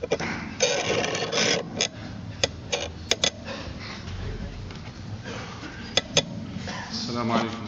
السلام عليكم.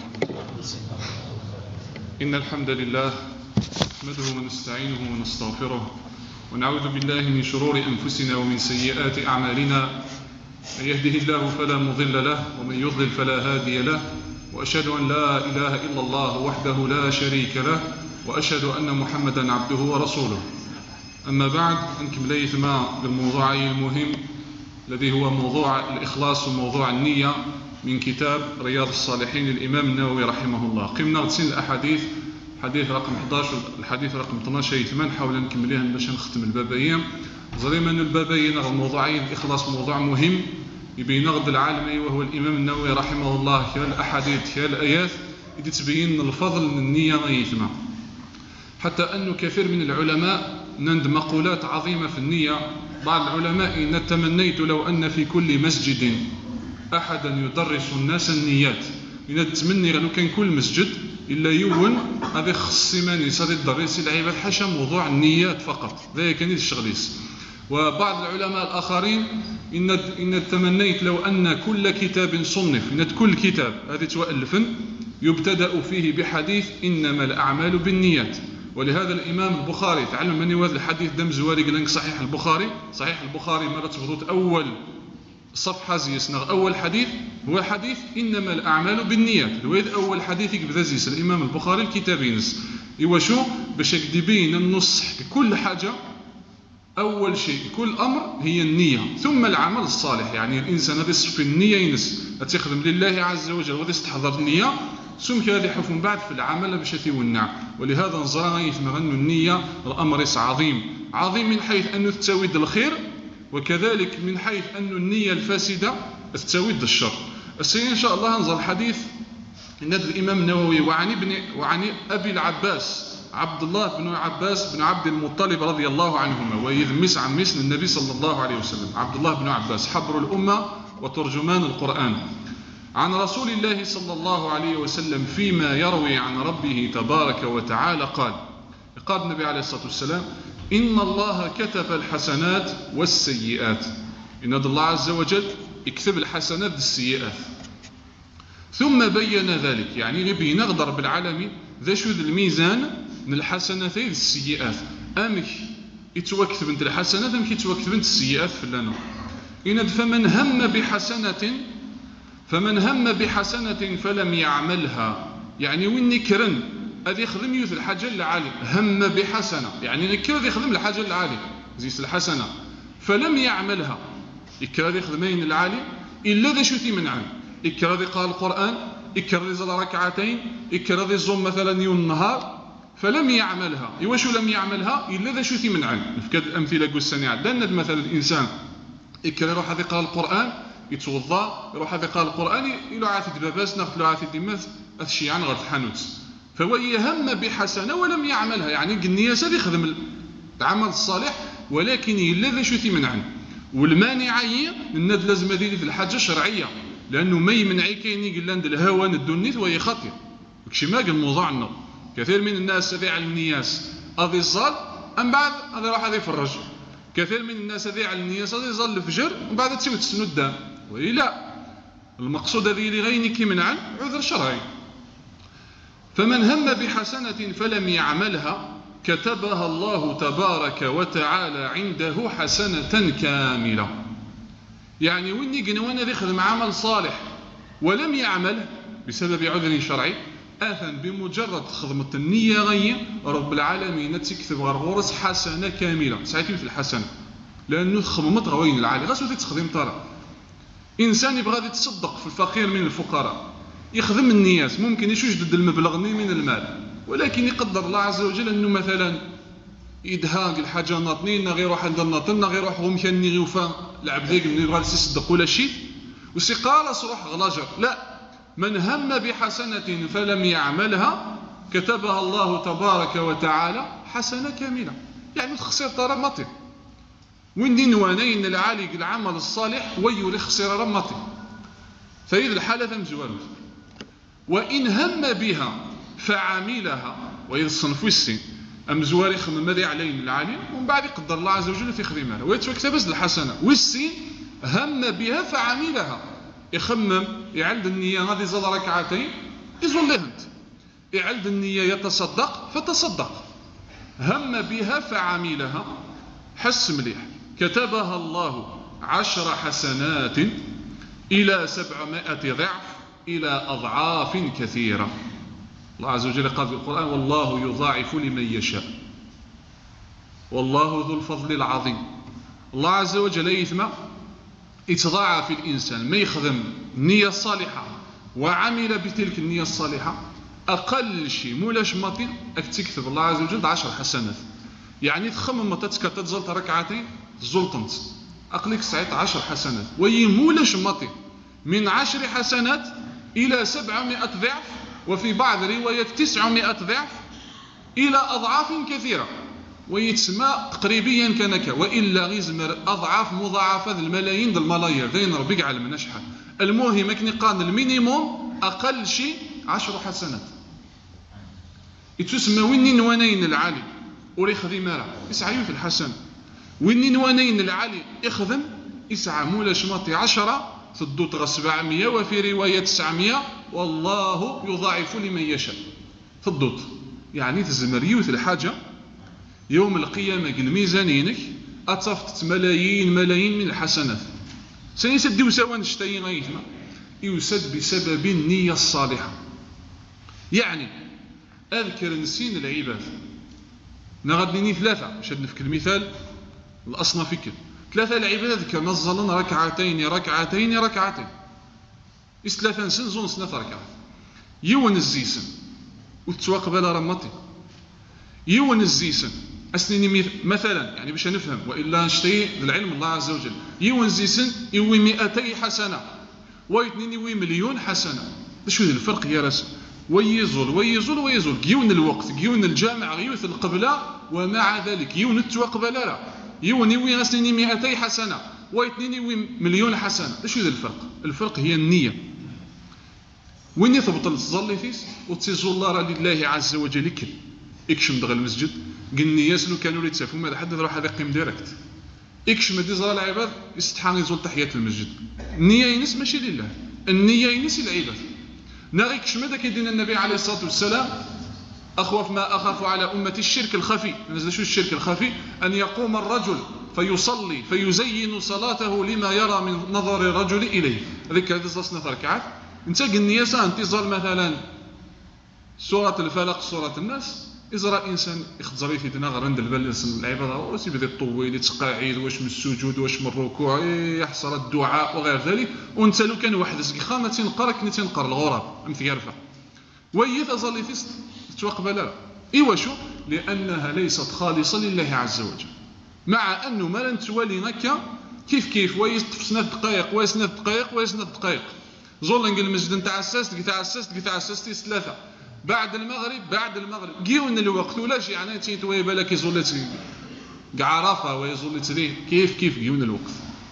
إن الحمد لله نحمده ونستعينه ونستغفره ونعوذ بالله من شرور أنفسنا ومن سيئات أعمالنا. من يهده الله فلا مضل له ومن يضلل فلا هادي له، وأشهد أن لا إله إلا الله وحده لا شريك له، وأشهد أن محمدا عبده ورسوله. أما بعد، نكمل بالموضوع المهم الذي هو موضوع الإخلاص وموضوع النية من كتاب رياض الصالحين للإمام النووي رحمه الله. قمنا غتسين الأحاديث، الحديث رقم 11 والحديث رقم 12 يتمن حاول نكمليهم باش نختم البابين. ظليما أن البابين الموضوعين الإخلاص موضوع مهم يبين غد العالمي، وهو الإمام النووي رحمه الله كلا الأحاديث كلا الآيات اللي تبين الفضل من النية ما يتم، حتى أنه كثير من العلماء نند مقولات عظيمة في النية. بعض العلماء إن تمنيت لو أن في كل مسجد أحدا يدرس الناس النيات. من التمني لو كان كل مسجد إلا يون هذا خص من يصير يدرس العباد حاشا موضوع النيات فقط، ذلك كان الشغليس. وبعض العلماء الآخرين إن تمنيت لو أن كل كتاب صنف، إن كل كتاب هذه تؤلف يبتدأ فيه بحديث إنما الأعمال بالنيات. ولهذا الإمام البخاري تعلم مني هذا الحديث دم زواري قال لك صحيح البخاري. صحيح البخاري مرة تفضلت أول صفحة زيسنا أول حديث هو حديث إنما الأعمال بالنيات. الويد أول حديث يبدأ زيس الإمام البخاري الكتاب ينس يوشو باش يبين النصح كل حاجة. أول شيء كل أمر هي النية، ثم العمل الصالح. يعني الإنسان هذا في النية ينس تخدم لله عز وجل وهذا يستحضر النية، ثم كذا يحفون بعد في العمل باش يتونع. ولهذا نظرنا يثمر أن النية الأمر عظيم عظيم من حيث أنه تساويد الخير، وكذلك من حيث أن النية الفاسدة تساويد الشر. السيد إن شاء الله نظر الحديث إن الإمام النووي وعن أبي العباس عبد الله بن عباس بن عبد المطلب رضي الله عنهما، ويذمس عن مثل النبي صلى الله عليه وسلم. عبد الله بن عباس حبر الأمة وترجمان القرآن، عن رسول الله صلى الله عليه وسلم فيما يروي عن ربه تبارك وتعالى قال النبي عليه الصلاة والسلام: إن الله كتب الحسنات والسيئات. إن الله عز وجل يكتب الحسنات والسيئات، ثم بين ذلك. يعني يبين غدر بالعالمين ذا شو الميزان من الحسنات والسيئات. أمك يتوكتب انت الحسنات، أمك يتوكتب انت السيئات في اللانو. إن فمن هم بحسنة فلم يعملها، يعني وين يكرن هذا يخدم يوث الحاجة العالية. هم بحسنة يعني يكرر يخدم الحاجة العالية زيس الحسنة فلم يعملها، يكرر يخدمين العالي إلا ذا شو منعن. يكرر يقرأ القرآن، يكرر يصلي ركعتين، يكرر يصوم مثلا يوم النهار، فلم يعملها. وشو لم يعملها إلا ذا شو منعن. نفكر الأمثلة قول السنة لأن مثلا الإنسان يكرر يروح هذا يقرأ القرآن يتوضا، يروح هذا يقرأ القرآن يلو عاثي دباباس ناخذ له عاثي دماث أشي عن غير الحانوت. فهو يهم بحسنة ولم يعملها، يعني النية ساد يخدم العمل الصالح ولكن إلا ذا شو منعن. والمانع هي الند لازم هذه في الحاجة الشرعية، لأنه ما يمنعي كاين يقول لنا الهوى الدنيت وهي خطير. وكشي ما قال موضوعنا كثير من الناس يضيع النياس هذا الظل أم بعد هذا راح هذا يفرج. كثير من الناس يضيع النياس هذا يظل الفجر ومن بعد تسوي تسنو الدم. وإلا المقصود هذه اللي غيني منعن عذر شرعي. فمن هم بحسنة فلم يعملها كتبها الله تبارك وتعالى عنده حسنة كاملة. يعني وين يقنوانا يخدم عمل صالح ولم يعمل بسبب عذر شرعي، آثن بمجرد خدمة النية غي رب العالمين تكتب غرغورس حسنة كاملة. ساعتها مثل الحسنة لأنه خدمت غوين العالي غاسو تخدم ترى. إنسان يبغى يتصدق في الفقير من الفقراء يخدم النيات، ممكن يشجد المبلغ من المال، ولكن يقدر الله عز وجل أنه مثلا يدهاق الحاجة ناطنين غير روح عند الناطن غير روح غمكان يوفى العبد من يبغى يصدق ولا شيء وسيقارس روح غلاجر. لا، من هم بحسنة فلم يعملها كتبها الله تبارك وتعالى حسنة كاملة. يعني تخسر ترى مطي وين دين وانين العالي العمل الصالح ويوري خسر رمطي. فإذا الحالة مزوالوث. وإن هم بها فعملها، وإذا الصنف السن مزواري يخمم ماذا عليه من العالي، ومن بعد يقدر الله عز وجل في خدمها ويتكتبز الحسنه. والسين هم بها فعملها، يخمم يعلد النيه غادي زاد ركعتين يزول لهنت، يعلد النيه يتصدق فتصدق، هم بها فعملها، حس مليح، كتبها الله 10 حسنات إلى 700 ضعف إلى أضعاف كثيرة. الله عز وجل قال في القرآن: والله يضاعف لمن يشاء والله ذو الفضل العظيم. الله عز وجل يثمى يتضاعف الإنسان ما يخدم النية الصالحة وعمل بتلك النية الصالحة، أقل شيء مولاش ماطي تكتب الله عز وجل 10 حسنات. يعني تخمم متى تزلت ركعتين زلطنت أقلك سعيت 10 حسنات، ويمولاش ماطي من 10 حسنات إلى 700 ضعف، وفي بعض الروايات 900 ضعف إلى أضعاف كثيرة، ويتسمى تقريبيا كنكا، وإلا غيزمر أضعاف مضاعفة الملايين د الملايير داين ربي على من أشحال. المهم كني قان المينيموم أقل شيء 10 حسنات. يتسمى ويني نوانين العالي وري خديم راه يسعى في الحسن، ويني نوانين العالي يخدم يسعى مولاش ماطي 10 تدوت غا 700 وفي رواية 900 والله يضاعف لمن يشاء تدوت. يعني تزمر يوث الحاجة يوم القيامة الميزانينك أتصفت ملايين من الحسنات. سيسد يسوى نشتاي غيثما يسد بسبب النية الصالحة. يعني أذكر نسين العباد نغدني 3 شد نفك المثال الأصناف فكر 3 العباد أذكر نزلن ركعتين إس 3 نسن زون 3 ركعات يون الزيسن وتتواقب على رمتي يون الزيسن أسنيني مثلا يعني باش نفهم وإلا نشتي العلم الله عز وجل. يون زيسن يوي 200 حسنة ويتنين يوي مليون حسنة. شو الفرق يا رسول؟ ويزول جيون الوقت جيون الجامع غيوث القبلة، ومع ذلك يون التوقبة لا يون يوي غسنيني 200 حسنة ويتنين يوي مليون حسنة. شو الفرق؟ الفرق هي النية. وين يثبت تصلي فيس وتسيزو الله لله عز وجل كل اكشم دغ المسجد قلني ياسلو كانوا اللي تسافوا ما حد يروح هذا يقيم ديريكت اكشم دي زرا العباد يستحان يزول تحية المسجد. النية ينس ماشي لله، النية ينس العباد. ناغيك شمدا كيدين النبي عليه الصلاة والسلام أخوف ما أخاف على أمتي الشرك الخفي. نزل شو الشرك الخفي؟ أن يقوم الرجل فيصلي فيزين صلاته لما يرى من نظر الرجل إليه. هذيك هذه صلاة ركعات انت قلني سان انتظار مثلا سورة الفلق سورة الناس إزراء إنسان يخزر في دنا غرند البلس العبادة واش يبدا يطويل يتقاعد واش من السجود واش من الركوع يحصل الدعاء وغير ذلك. وانت لو كان واحد زكخا تنقرا كني تنقر الغراب متيرفه وهي تظل في توقبل لا ايوا شو لانها ليست خالصه لله عز وجل. مع انه ما نتوالي هكا كيف ويستفسنا دقائق ويسنا دقائق زولنق المسجد نتاع تعسست 3 بعد المغرب جيون الوقت ولا شي يعني تيتوي بالك يزول عرفه ويزول تري كيف جيون الوقت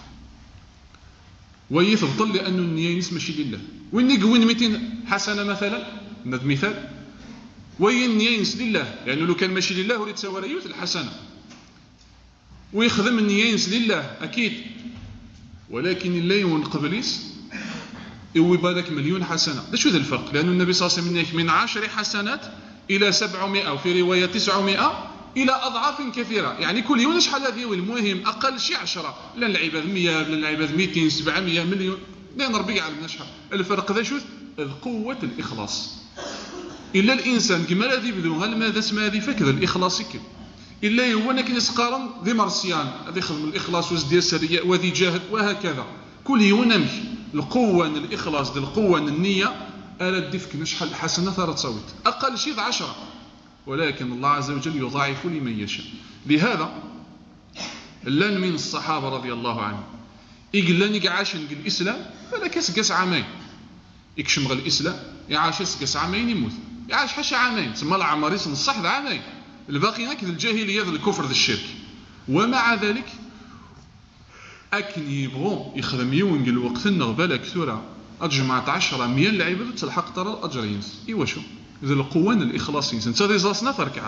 ويفضل لانه النيه ماشي لله. وين يقوين 200 حسنه مثلا ند مثال وين النيه لله يعني لو كان ماشي لله وليت تساوي ريوت الحسنه ويخدم النيه لله اكيد، ولكن الله يون قبليس يوي بالك مليون حسنة. ده شو ذا الفرق؟ لأن النبي صلى الله عليه وسلم من 10 حسنات إلى 700 وفي رواية 900 إلى أضعاف كثيرة. يعني كل يوم شحال هذه المهم أقل شيء 10 لا العباد 100 لا العباد 200 700 مليون لا نربي على شحال. الفرق ذا شو؟ قوة الإخلاص. إلا الإنسان كما الذي بدون هل ماذا اسمه هذه فكذا الإخلاص كذا إلا هو أنك نسقارن ذي مرسيان هذا يخدم الإخلاص وزدي السرية وذي جاهد وهكذا كل يوم نمشي القوة الإخلاص دي القوة النية ألا دفك نشحل حسنة ثارة تصوت أقل شيء 10 ولكن الله عز وجل يضاعف لمن يشاء. لهذا لن من الصحابة رضي الله عنهم يقول لن يقعاش نقل الإسلام فلا كسقس عامين يكشمغ الإسلام يعاش يسقس عامين يموت يعاش حش عامين ثم العمر يصن الصح ذا عامين الباقي هكذا الجاهلية ذا الكفر ذا الشرك. ومع ذلك أكن يبغون يخدم يوم قال وقت النغبة كثورة أجمعت 10 100 لعيبة تلحق ترى الأجر ينس. إيوا شو إذا القوة الإخلاص ينس أنت ذي زاسنا فركعات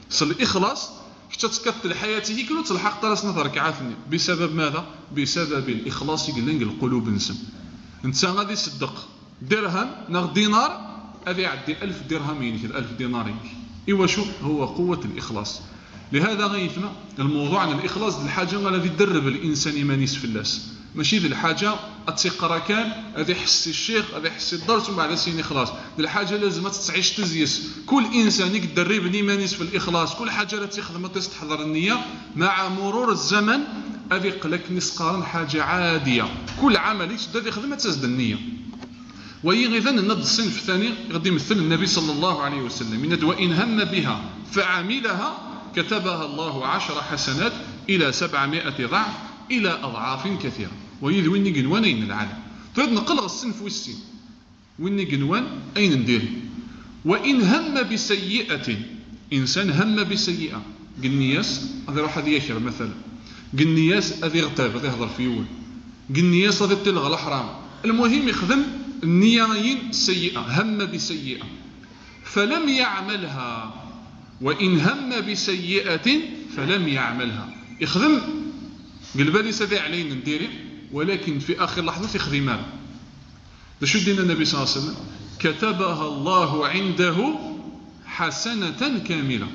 الإخلاص تتكثر حياته كله تلحق 3 ركعات بسبب ماذا؟ بسبب الإخلاص يقلنق القلوب نسم. انت غادي تصدق درهم ناغ دينار هذا يعدي 1000 درهم يمكن 1000 دينار يمكن. إيوا شو هو قوة الإخلاص. لهذا غيثنا الموضوع عن الإخلاص ذي الحاجة غادي يدرب الإنسان يمانيس في اللاس ماشي ذي الحاجة أتسقرا كان هذا يحس الشيخ هذا يحس الدرس ومن بعد سين إخلاص. ذي الحاجة لازم تعيش تزيس. كل إنسان يدرب يمانيس في الإخلاص كل حاجة لا تخدم تستحضر النية مع مرور الزمن هذه قلك نسقارن حاجة عادية. كل عمل يشد يخدم تزد النية. وإذا النض الصنف الثاني غادي يمثل النبي صلى الله عليه وسلم من وإن هم بها فعملها كتبها الله 10 حسنات إلى 700 ضعف إلى أضعاف كثيرة. وإذ وين قنوان أين العالم فهذا نقلغ الصنف والسين وين قنوان أين ندير. وإن هم بسيئة إنسان هم بسيئة قنياس هذا راح هذا يشر مثلا قنياس هذا يغتاب هذا يهضر في يول قنياس هذا تلغى الحرام. المهم يخدم النيين سيئة هم بسيئة فلم يعملها. وإن هم بسيئة فلم يعملها يخدم قلبالي سذي علينا نديري ولكن في آخر لحظة يخدمها. شو دينا النبي صلى الله عليه وسلم كتبها الله عنده حسنة كاملة.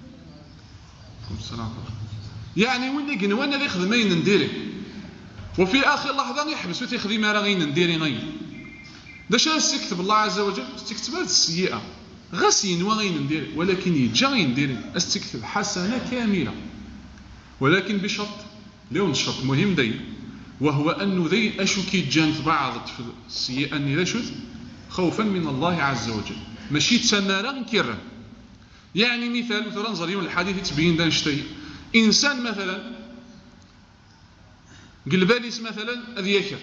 يعني وين قنوان اللي يخدمين نديري وفي آخر لحظة يحبس ويخدم راغين نديري غين. داش استكتب الله عز وجل استكتب هذه السيئة غسين وغين نديري ولكن يجا غين نديري استكتب حسنة كاملة ولكن بشرط لون الشرط مهم داي وهو أنه ذي أشو كي جان في بعض في السيئة أني ذا شوث خوفا من الله عز وجل ماشي تسنارا نكرا. يعني مثال مثلا نظريون الحديث تبين دا نشتي إنسان مثلا قلباليس مثلا أذي يكر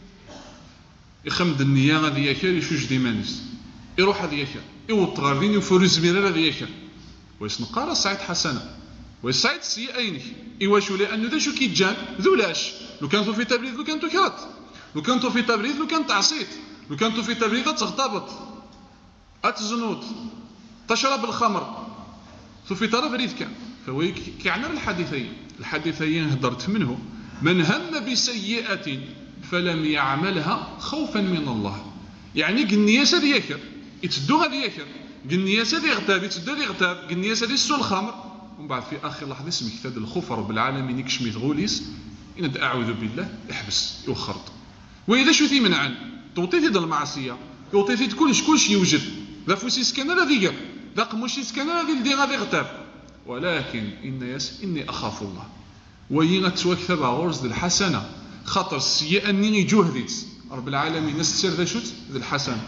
يخمد النية غادي يكر يشوج ديمانيس يروح هذا يكر يوط غاردين يفرز ميرا هذا يكر ويسنقار السعيد حسنة ويسعيد السيئة أينك إيواشو لأنه ذا شو كيتجان ذولاش لو كانتو في تبريد لو كانتو كرات لو كانتو في تبريد لو كانت تعصيت لو كانتو في تبريد تغتبط أتزنوت تشرب الخمر في طرف ريد كان فهو كيعنى الحديثين هدرت منه من هم بسيئة فلم يعملها خوفا من الله. يعني قنياس هذا يكر يتدو هذا يكر قنياس هذا يغتاب يتدو هذا يغتاب قنياس هذا يسو الخمر ومن بعد في آخر لحظة اسمك ثاد الخوف رب العالمين يكشمي غوليس إن أعوذ بالله يحبس يوخرط. وإذا شو ثي من عن توطيث ذا المعصية يوطيث كلش يوجد ذا فوسيس كان ذا ذيقر ذا قموشيس كان ذا ذي غادي يغتاب ولكن إني أخاف الله وين توكثب غرز الحسنة خاطر السيئة أني جهدت رب العالمين نستر ذا شوت ذا الحسنة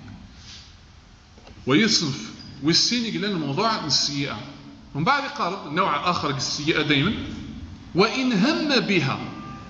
ويصنف والسين يقلن الموضوع السيئة. ومن بعد قال نوع آخر السيئة دائما وإن هم بها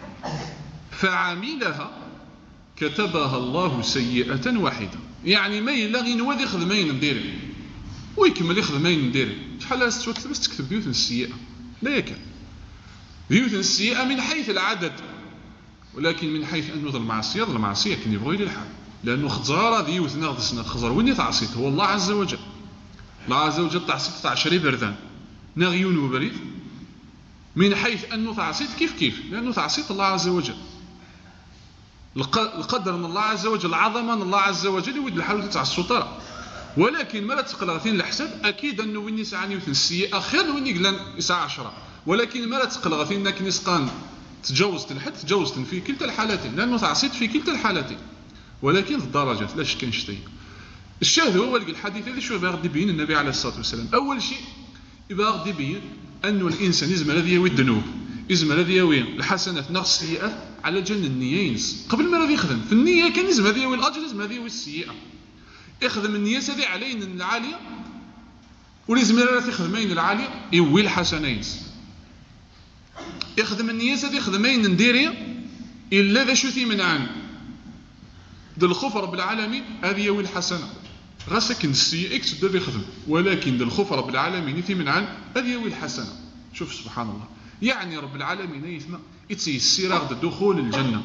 فعملها كتبها الله سيئة واحدة. يعني ما يلاغي نوذي خدمين نديري ويكمل يخدمين نديري شحال لاس توكتب بس تكتب ديوث السيئة لا يكن ديوث السيئة من حيث العدد ولكن من حيث أنه ذا المعصية كان يبغي لي الحال لأنه خزارة ديوث ناخذ سنة خزار وين تعصيت هو الله عز وجل. الله عز وجل تعصيت تاع شري بردان ناغيون وبريد من حيث أنه تعصيت كيف لأنه تعصيت الله عز وجل. القدر من الله عز وجل عظما الله عز وجل يود الحال تاع السلطة ولكن ما لا تقلغثين الحساب أكيد أنه وين يسعى يوثن السيئة خير وين يقلن يسعى 10 ولكن ما لا تقلغثين أنك نسقان تجاوزت الحد تجاوزت في كلتا الحالتين لأنه تعصيت في كلتا الحالتين ولكن في الدرجات لا شك نشتي. الشاهد هو الحديث هذا شو باغي يبين النبي عليه الصلاة والسلام. أول شيء باغي يبين أنه الإنسان يزم الذي يوي الذنوب يزم الذي يوي الحسنات نقص السيئات على جل النية قبل ما الذي يخدم في النية كان يزم الذي يوي الأجر يزم الذي يوي السيئة يخدم النية هذه علينا العالية ولازم الذي يخدمين العالية يوي الحسنين يخدم النية هذه يخدمين نديري إلا ذا شو ثي من عن ذا الخوف رب العالمين هذه يوي الحسنة غسكن السيئة يكتب ذا يخدم ولكن ذا الخوف رب العالمين ثي من عن هذه يوي الحسنة. شوف سبحان الله يعني رب العالمين يثنى يتسير غدا دخول الجنة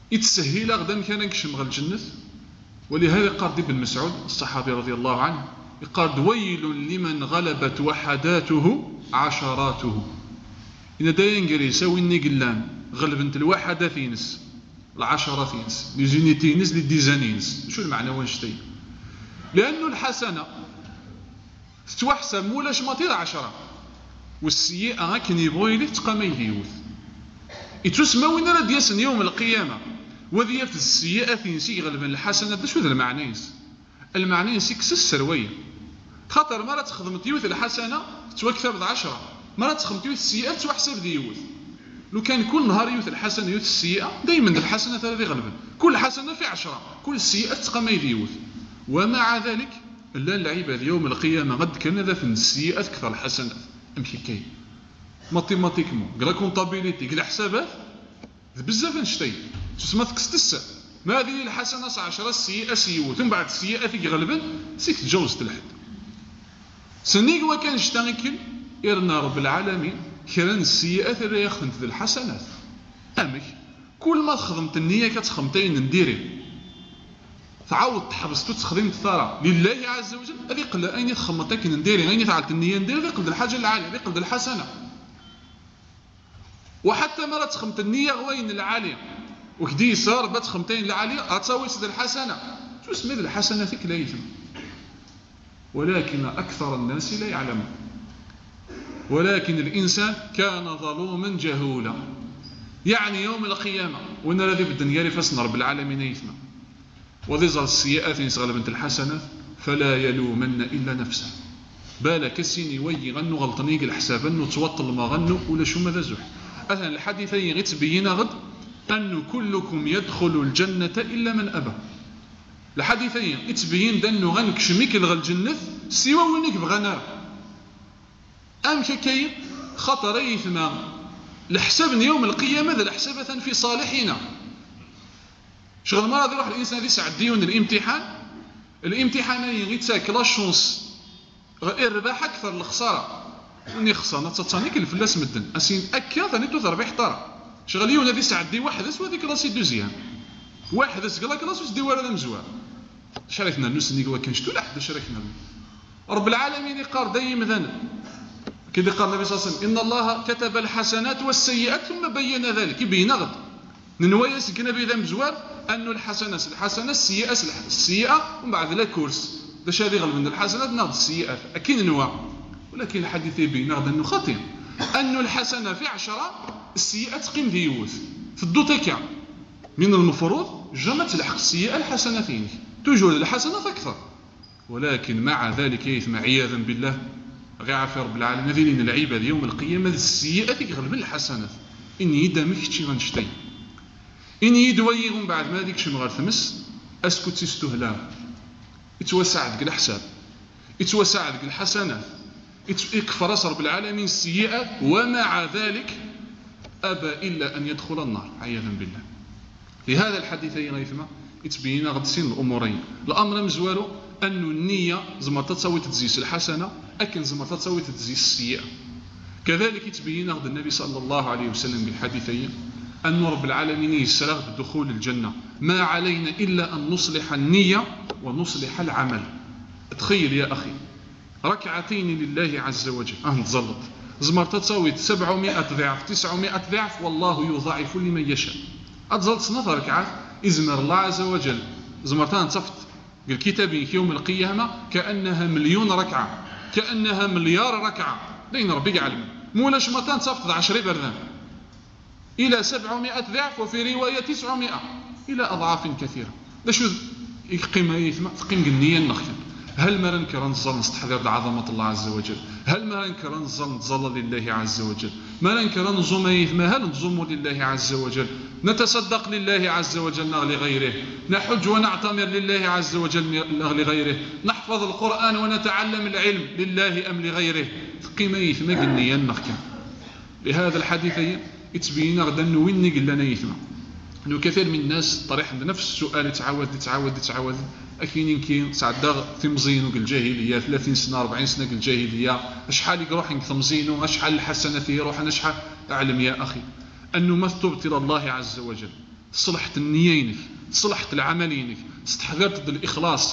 يتسهل غدا كان نكشم غا الجنة. ولهذا قال ابن مسعود الصحابي رضي الله عنه قال ويل لمن غلبت وحداته عشراته. إن داين قريسا ويني قلان غلبنت الوحدة تينس العشرة تينس لجيني تينس للديزانينس. شو المعنى وانشتي؟ لأنه الحسنة تتوحسب مولاش مطير 10 والسيئة كن يبغي لك تقامي ديوث يتسمى وين راه دياسن يوم القيامة وذي في السيئة تنسي غالبا الحسنة. شو ذا المعنيس؟ المعنيس يكس السروية خاطر مرة تخدم ديوث الحسنة توكثر 10 مرة تخدم ديوث السيئة توحسب ديوث. لو كان كل نهار يوث الحسنة يوث السيئة دائما الحسنة هذه غالبا كل حسنة في 10 كل السيئة تقامي ديوث. ومع ذلك لا العباد يوم القيامة غد كان ذا في السيئات أكثر الحسنات. أمشي كي ماتيماتيكمون قرا كونطابيليتي قرا حسابات بزاف نشتي تسمى تكستس ما هذه الحسنة 10 السيئة سيوت من بعد السيئة في غالبا سيك تجوز تلحد سنيك وكان اشتغل إرنا رب العالمين كران السيئات اللي يخدمت ذي الحسنات. أمك كل ما خدمت النية كتخمتين نديري تعاود تحبس تخدم الثرى لله عز وجل هذه قل أين تخمتك نديري أين فعلت النية نديري ذي قل الحاجة العالية ذي قل الحسنة. وحتى مرة تخمت النية غوين العالية وكدي صار بتخمتين العالية أتساوي سد الحسنة شو اسمه الحسنة فيك لا يفهم. ولكن أكثر الناس لا يعلمون. ولكن الإنسان كان ظلوما جهولا. يعني يوم القيامة وإن الذي بالدنيا لفسنا رب العالمين يثنى وظل السيئات يسغل بنت الحسنات فلا يلومن إلا نفسه. بالك السيني وي غنو غلطنيق الحساب أنه توطل ما غنو ولا شو ماذا زح. أثناء الحديثين يتبين غد أن كلكم يدخل الجنة إلا من أبى. الحديثين يتبين دأنه غنك شميك الغل الجنة سوى وينك بغنار أم كي خطر يثنى لحساب يوم القيامة ذا الحسابة في صالحنا. شغل مرة يروح الإنسان ذي سعديون الامتحان يغيتساك لا شونس الرباح أكثر الخسارة وني خسارة تتصانيك الفلاس مدن أسين أكا ثاني تو تربيح طرا شغل يونا ذي سعدي واحدث وذي كلاسي دوزيان واحدث قلا كلاس وسدي ولا مزوار شاركنا نسني وكان شتو لحد شاركنا رب العالمين يقار دايم ذنب كذا قال النبي صلى الله عليه وسلم إن الله كتب الحسنات والسيئات ثم بين ذلك يبين غد ننويس كنا بذا مزوار أنه الحسنة السيئة ومن بعد لا كورس باش هذه غالبا من الحسنات ناخذ السيئات أكيد انواع. ولكن الحديث يبين ناخذ أنه خطير أنه الحسنة في 10 السيئة تقيم ديوث في الدوتكا من المفروض جمع تلحق السيئة الحسنتين توجور الحسنات أكثر. ولكن مع ذلك يثم عياذا بالله غير رب العالمين ذلين العباد يوم القيامة السيئة تغلب الحسنات إن يدامك شي غنشتي إن يدويهم بعد ما ديك شنو غير ثمس أسكت تستهلا يتوسع ذلك الحساب يتوسع ذلك الحسنات يكفر رب العالمين السيئات ومع ذلك أبى إلا أن يدخل النار عياذا بالله. لهذا الحديثين غيثما يتبين غدسين الأمورين. الأمر مزوارو أن النية زمر تتساوي تتزيس الحسنة أكن زمر تتساوي تتزيس السيئة. كذلك يتبين غد النبي صلى الله عليه وسلم بالحديثين أن رب العالمين يسرغ بدخول الجنة ما علينا إلا أن نصلح النية ونصلح العمل. تخيل يا أخي ركعتين لله عز وجل نتزلط زمر تتساوي 700 ضعف 900 ضعف والله يضاعف لمن يشاء. أتزلط سنة ركعات إزمر الله عز وجل زمرتان تصفت الكتاب يوم القيامة كأنها مليون ركعة كأنها مليار ركعة دين ربي يعلم مولاش مرتان تصفت 10 بردان إلى 700 ضعف وفي رواية 900 إلى أضعاف كثيرة. شو يقيم النية النخل هل ما ننكر نظل نستحضر عظمة الله عز وجل هل ما ننكر نظل لله عز وجل ما ننكر نظم هل نظم لله عز وجل نتصدق لله عز وجل نغلي غيره نحج ونعتمر لله عز وجل نغلي غيره نحفظ القرآن ونتعلم العلم لله أم لغيره قيمة يثمى النية النخل. لهذا الحديثين يتبين غدا أنه وين قلنا يثمى أنه كثير من الناس طريح نفس السؤال يتعاود أكينين كين سعدا ثمزينو الجاهلية 30 سنة 40 سنة الجاهلية أشحال يروح ثمزينو أشحال الحسنة فيه روح أشحال أعلم يا أخي أنه ما تبت إلى الله عز وجل صلحت النيينك صلحت العملينك استحضرت الإخلاص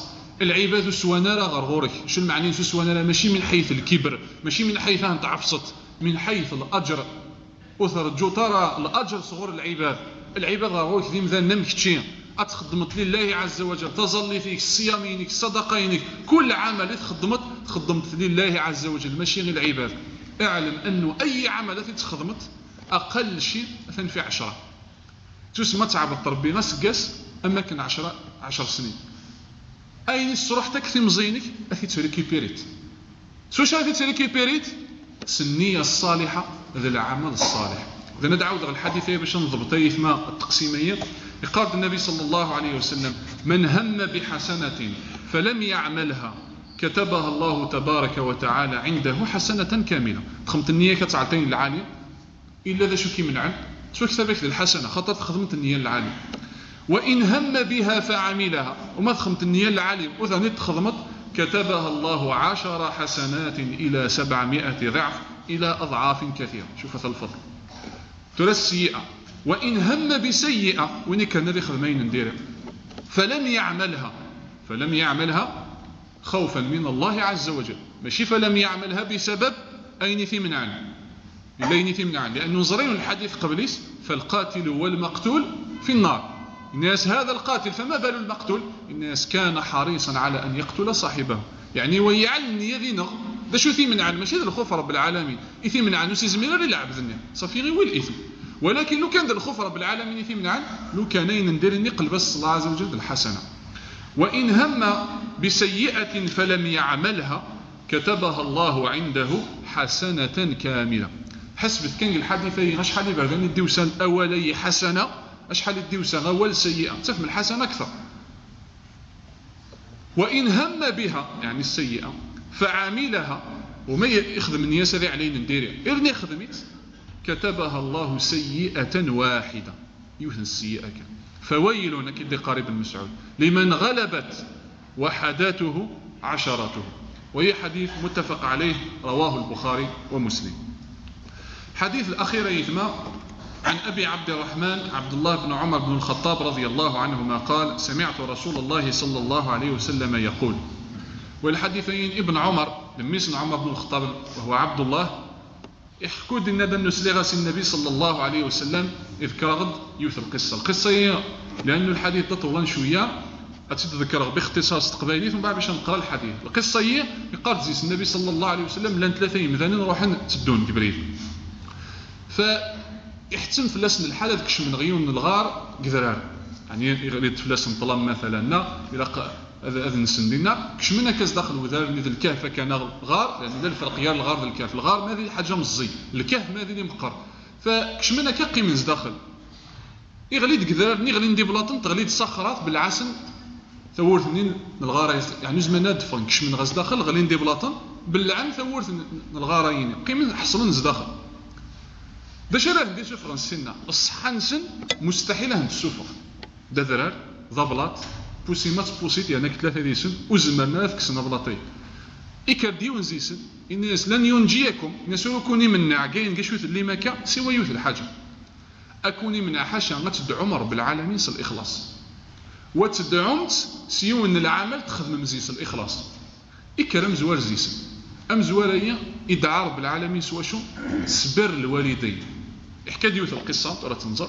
العباد سوانا لا غرغورك. شو المعني سوانا لا؟ ماشي من حيث الكبر، ماشي من حيث أنت عفصت، من حيث الأجر وترجو ترى الأجر صغور العباد. العباد غرغورك ذي مثلا نمكتشي أتخدمت لله عز وجل، تظلي فيك صيامينك صدقينك، كل عمل تخدمت لله عز وجل ماشي غير العباد. اعلم أنه أي عمل تخدمت أقل شيء مثلا في 10 تسمى تعبت ربي نسقس أما كان 10 سنين. أين صروحتك في مزينك أكيد تريكيبيريت. شو أكيد تريكيبيريت؟ النية الصالحة ذا العمل الصالح. إذا ندعو الحديث باش نضبط يثما التقسيمية. يقال النبي صلى الله عليه وسلم: من هم بحسنة فلم يعملها كتبها الله تبارك وتعالى عنده حسنة كاملة. تخمت النية كتعطيني العالية إلا ذا شو كي من عن شو كتبك للحسنة خاطر تخدمت النية العالية. وإن هم بها فعملها وما تخمت النية العالية وثاني تخدمت كتبها الله 10 حسنات إلى 700 ضعف إلى أضعاف كثيرة. شوف هذا الفضل. ترى السيئة. وإن هم بسيئة وإن كان اللي خدمين نديرها فلم يعملها خوفا من الله عز وجل، ماشي فلم يعملها بسبب أين في من عنه لأنه نظرين الحديث قبليس: فالقاتل والمقتول في النار. الناس هذا القاتل فما بال المقتول؟ الناس كان حريصا على أن يقتل صاحبه، يعني ويعلن يذينه ده شو ثي من عن ماشي ذا الخوف رب العالمين يثي من عنه سيزمير يلعب ذنيا صافي غير والإثم. ولكن لو كان ذا الخوف رب العالمين يثي من عن لو كان يندير النقل بس الله عز وجل الحسنة. وإن هم بسيئة فلم يعملها كتبها الله عنده حسنة كاملة. حسبت كان الحديث غاش حالي بعدين الدوسان أولي حسنة أشحال الدوسان أول سيئة تفهم الحسنة أكثر. وإن هم بها يعني السيئة فعاملها وما يخدم النية سريع علينا نديرها إرني خدمت كتبها الله سيئة واحدة يوثن السيئة كان. فويل كده قريب المسعود لمن غلبت وحداته عشرته. وهي حديث متفق عليه رواه البخاري ومسلم. حديث الأخير يثمى عن أبي عبد الرحمن عبد الله بن عمر بن الخطاب رضي الله عنهما قال: سمعت رسول الله صلى الله عليه وسلم يقول. والحديثين ابن عمر لميسن عمر بن الخطاب وهو عبد الله يحكوا لنا أن سلغس النبي صلى الله عليه وسلم يذكر غد يوث القصة هي لأن الحديث تطول شوية أتذكر باختصاص تقبيلي ثم بعد باش نقرأ الحديث. القصة هي يقال زيس النبي صلى الله عليه وسلم لان 3 مثلا نروح تدون جبريل فيحتم فلاسن الحال هذاك من غيون الغار قذرار يعني يغريد فلاسن ظلام مثلا إلى أذن سندنا كشمنا كاز داخل وذار اللي الكهف كان غار لأن ذا الفرق يا الغار ذا الكهف الغار ما ذي حاجة مزي الكهف ما ذي مقر فكشمنا كقي من داخل يغليد قذرار نغلي ندي بلاطن تغليد صخرات بالعسل ثورت منين الغارة يعني زمان دفن كشمن غاز داخل غلي ندي بلاطن بالعم ثورت الغارين قيمن حصلن داخل باش راه ندير شوف غنسنا الصحه نسن مستحيل هند السفر دا ذرار ضبلات بوسيمات بوسيت يعني 3 ديسن وزمرنا فكسنا بلاطي إكرديو نزيسن الناس لن ينجيكم الناس يكوني من عقين قشوث اللي مكا سوى يوث الحاجة أكوني من حاشا غتدعو رب العالمين سل الإخلاص وتدعمت سيون العمل تخدم مزيس الإخلاص إكرم زوار زيسن أم زوارية إدعى رب العالمين سوى شو سبر الوالدين إحكا ديوث القصة ترى تنظر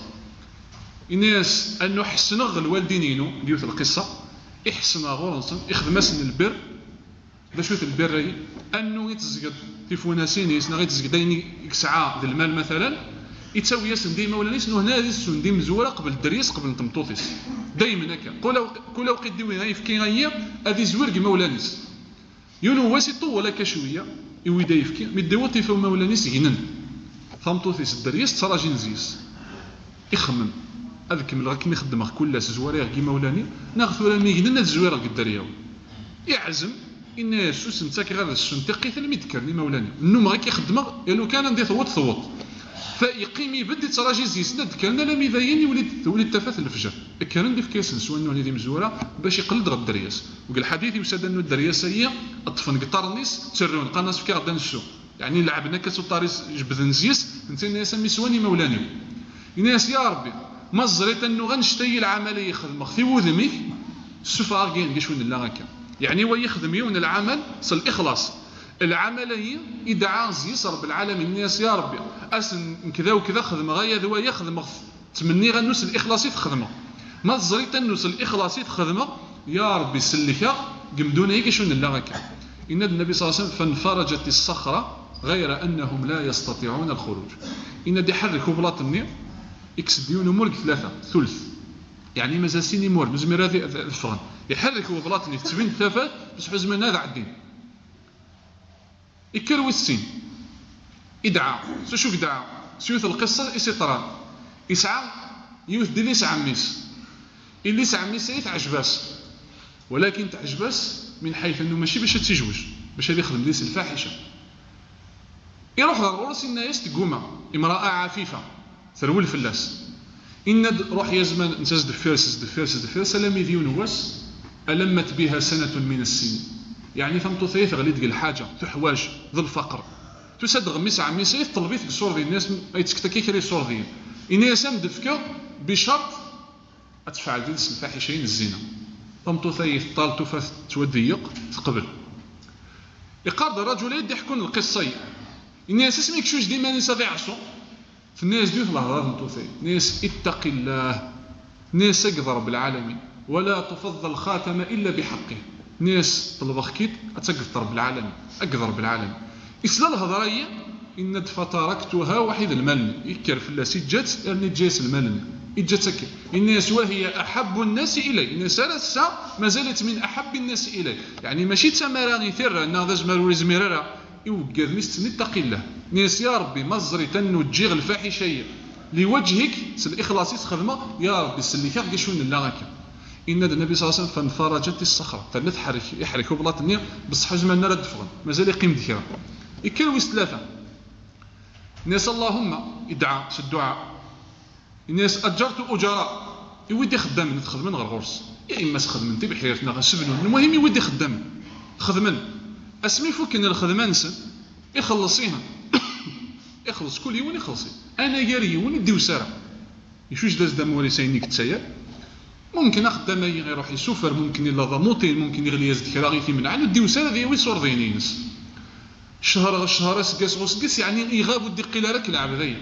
الناس أنه حسنغ الوالدينينو ديوث القصة إحسن غورنسن إخدمسن البر باش يوث البر أنه يتزقد تيفوناسين يسنا غير يتزقد داين يكسعى ذا المال مثلا يتساوي ياسن ديما ولا نيس هنا يسون ديم زوره قبل الدريس قبل نتمطوطيس دايما هكا قول وقت ديوين هاي فكي غيا هذه زوير كيما ولا نيس يونو واسي طول لك شويه يويدا يفكي مديو تيفو ولا نيس ينن فمطوطيس الدريس تراجي نزيس يخمم هذاك من غير يخدم كل زوارير كيما ولاني ناخذ ولا ميغنن الزويره قدرياو يعزم الناس سنتك غير السنتقي ثلمي ذكرني مولاني النوم غير كيخدم لو كان ندير ثوط فيقيم يبدي تراجي زيسنا ذكرنا لم يبين ولد تفاث الفجر كان ندير كيسن سوا انه هذه مزوره باش يقلد غد الدرياس وقال الحديث يسد انه الدرياس هي اطفن قطار الناس تسرون قناص في غدا نسو يعني لعبنا كاسو طاريس جبد نزيس انت الناس سمي مولاني الناس يا ربي ما زريت انه غنشتي العمليه يخدم في وذمك السفار كاين شوين لا هكا يعني هو يخدم يون العمل الإخلاص العملية إدعاء زيس رب العالمين الناس يا ربي أسن كذا وكذا خدم غاية ذو يخدم تمني غنوس الإخلاصي تخدمه ما تزريت النوس الإخلاصي تخدمه يا ربي سلك قمدون هيك شون اللغك إن النبي صلى الله عليه وسلم فانفرجت الصخرة غير أنهم لا يستطيعون الخروج إن دي حركوا بلاطني إكسديون مورك ثلاثة ثلث يعني مازال مور مزمير هذه الفرن يحركوا بلاطني تسوين ثلاثة بس حزمنا هذا عدين يكروي السين إدعاء شو إدعاء سيوث القصة إسطران إسعى يوث دي ليس عميس اللي سعميس عجباس ولكن تعجباس من حيث أنه ماشي باش تزوج باش يخدم ليس الفاحشة يروح للغرس الناس تقوم امرأة عفيفة ثرول الفلاس إن روح يا زمان نتاز دفيرس لم يذيون واس ألمت بها سنة من السنين يعني ثمتو ثيث غلي تقل حاجة تحواج ذو الفقر تسد غميس عميس طلبيت بصور ديال الناس يتكتكي كري صور ديال الناس دفكا بشرط أتفعل ديس الفاحشين الزنا ثمتو ثيث طالتو فتوديق تقبل يقارد الرجل يضحكون القصي الناس اسمك شوش ديما نسا في عصو في الناس ديوث الله ثمتو ثيث ناس اتق الله ناس اقذر بالعالمين ولا تفضل خاتم إلا بحقه ناس طلبخكيت أتقذر بالعالمين أقذر بالعالمين إسلا الهضرية إن فتركتها وحيد الملن يكر في الله سجات يعني جيس الملن إجتك الناس وهي أحب الناس إلي الناس لسا ما زالت من أحب الناس إلي يعني ماشي تماراني ثرة أنه ذا زمار ولزميرا يوقف مستني اتقي الله ناس يا ربي مزري تنو تجيغ الفاحشية لوجهك الإخلاصي تخدمه يا ربي سليك قشون الله إن النبي صلى الله عليه وسلم فانفرجت الصخرة ثلاث يحركوا بلاطنية بس حجم النار الدفغن مازال يقيم ذكرى يكلويس ثلاثة ناس اللهم ادعى الدعاء الناس أجرت أجراء يودي خدام تخدمن غير غرس يا إما تخدم انت بحياتنا غنسبنون المهم يودي خدام خدمن اسمي فكن الخدمان سن يخلصيها يخلص كل يوم يخلصي انا ياري يوم يديو ساره يشوش داز دم وريسينيك تسيا ممكن اخدم يروح يسوفر ممكن الا ضموطين ممكن يغلي يزد كراغي في من عنده ديو ساره ذي ويصور ذينينس شهر سقاس غسقاس يعني يغاب ودي قيلارك العبديه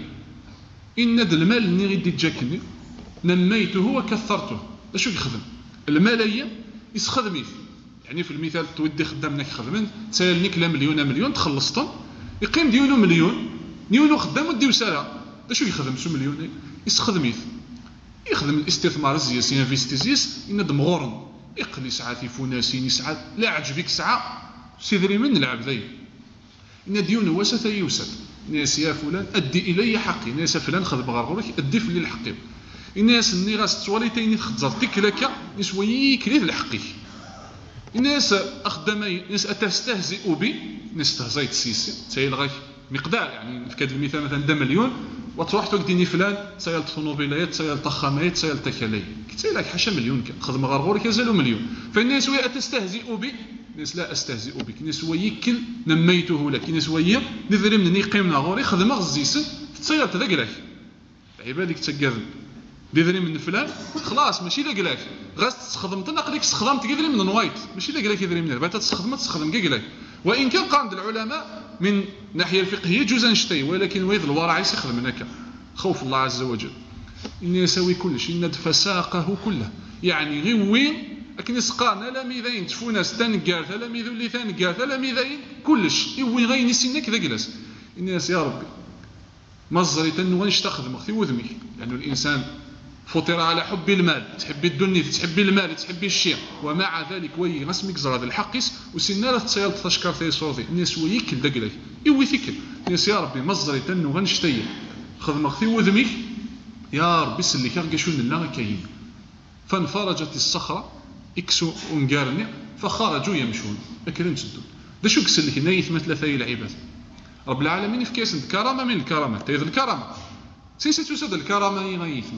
ان المال اللي غيدي تجاكني نميته وكثرته اش يخدم الماليه يسخدميه يعني في المثال تودي خدامناك خدمن تسالنيك لا مليون تخلصتهم يقيم ديونو مليون نيونو خدام وديو سالا دا شو يخدم شو مليون يسخدميه يخدم الاستثمار الزياس انفيستيزيس ان دمغورن يقلي ساعات يفوناسين ساعات لا عجبك ساعه سيدري من العبدي ان ديونو وسط يوسد ناس يا فلان ادي الي حقي ناس فلان خذ بغرغرك ادي في الحقي الناس اللي غاس تواليتين تخزر تكلكا نسوي كريت الحقي الناس أخدمي الناس أتستهزئ بي نستهزئت السيسي سيلغي مقدار يعني في كذا المثال مثلا ده مليون وتروح تقديني فلان سيال طنوبيلات سيال تخامات سيال تكالي كتسيلك حاشا مليون خدم غرغورك يزالوا مليون فالناس وهي أتستهزئ بي الناس لا أستهزئ بك الناس هو يكل نميته لك الناس هو نذري من يقيمنا غوري خدم غزيسن تسيال تذكرك عبادك تقذب ديذري من فلان خلاص ماشي لا قلاك غاس تخدمت نقلك استخدمت كيدري من نوايت ماشي لا قلاك يدري من بغيت تستخدم قلاك وان كان قاند العلماء من ناحيه الفقهيه جوزا شتي ولكن ويذ الورع يستخدم هناك خوف الله عز وجل ان يسوي كل شيء ندف ساقه كله يعني غير وين لكن سقانا لا ميذين تفونا ستنقار لا ميذو اللي ثانقار لا ميذين كلش وين غير نسينك ذا جلس الناس يا ربي مصدري تنو نستخدم في وذمي لانه الانسان فطر على حب المال تحبي الدنيا تحبي المال تحبي الشيء ومع ذلك وي رسمك زر هذا الحقيس وسناله تسيل تشكر في صوتي الناس ويك دقلك يوي فيك الناس يا ربي مصدري تنو غنشتي خدمه في وذمك يا ربي سلي كرقشون الله كاين فانفرجت الصخره اكسو ونقارني فخرجوا يمشون اكلن تدون دا شو كسلك نايث مثل ثاي العباد رب العالمين في كاس كرامه من الكرامات تيذ الكرامه سيسي تسد الكرامه غيثنا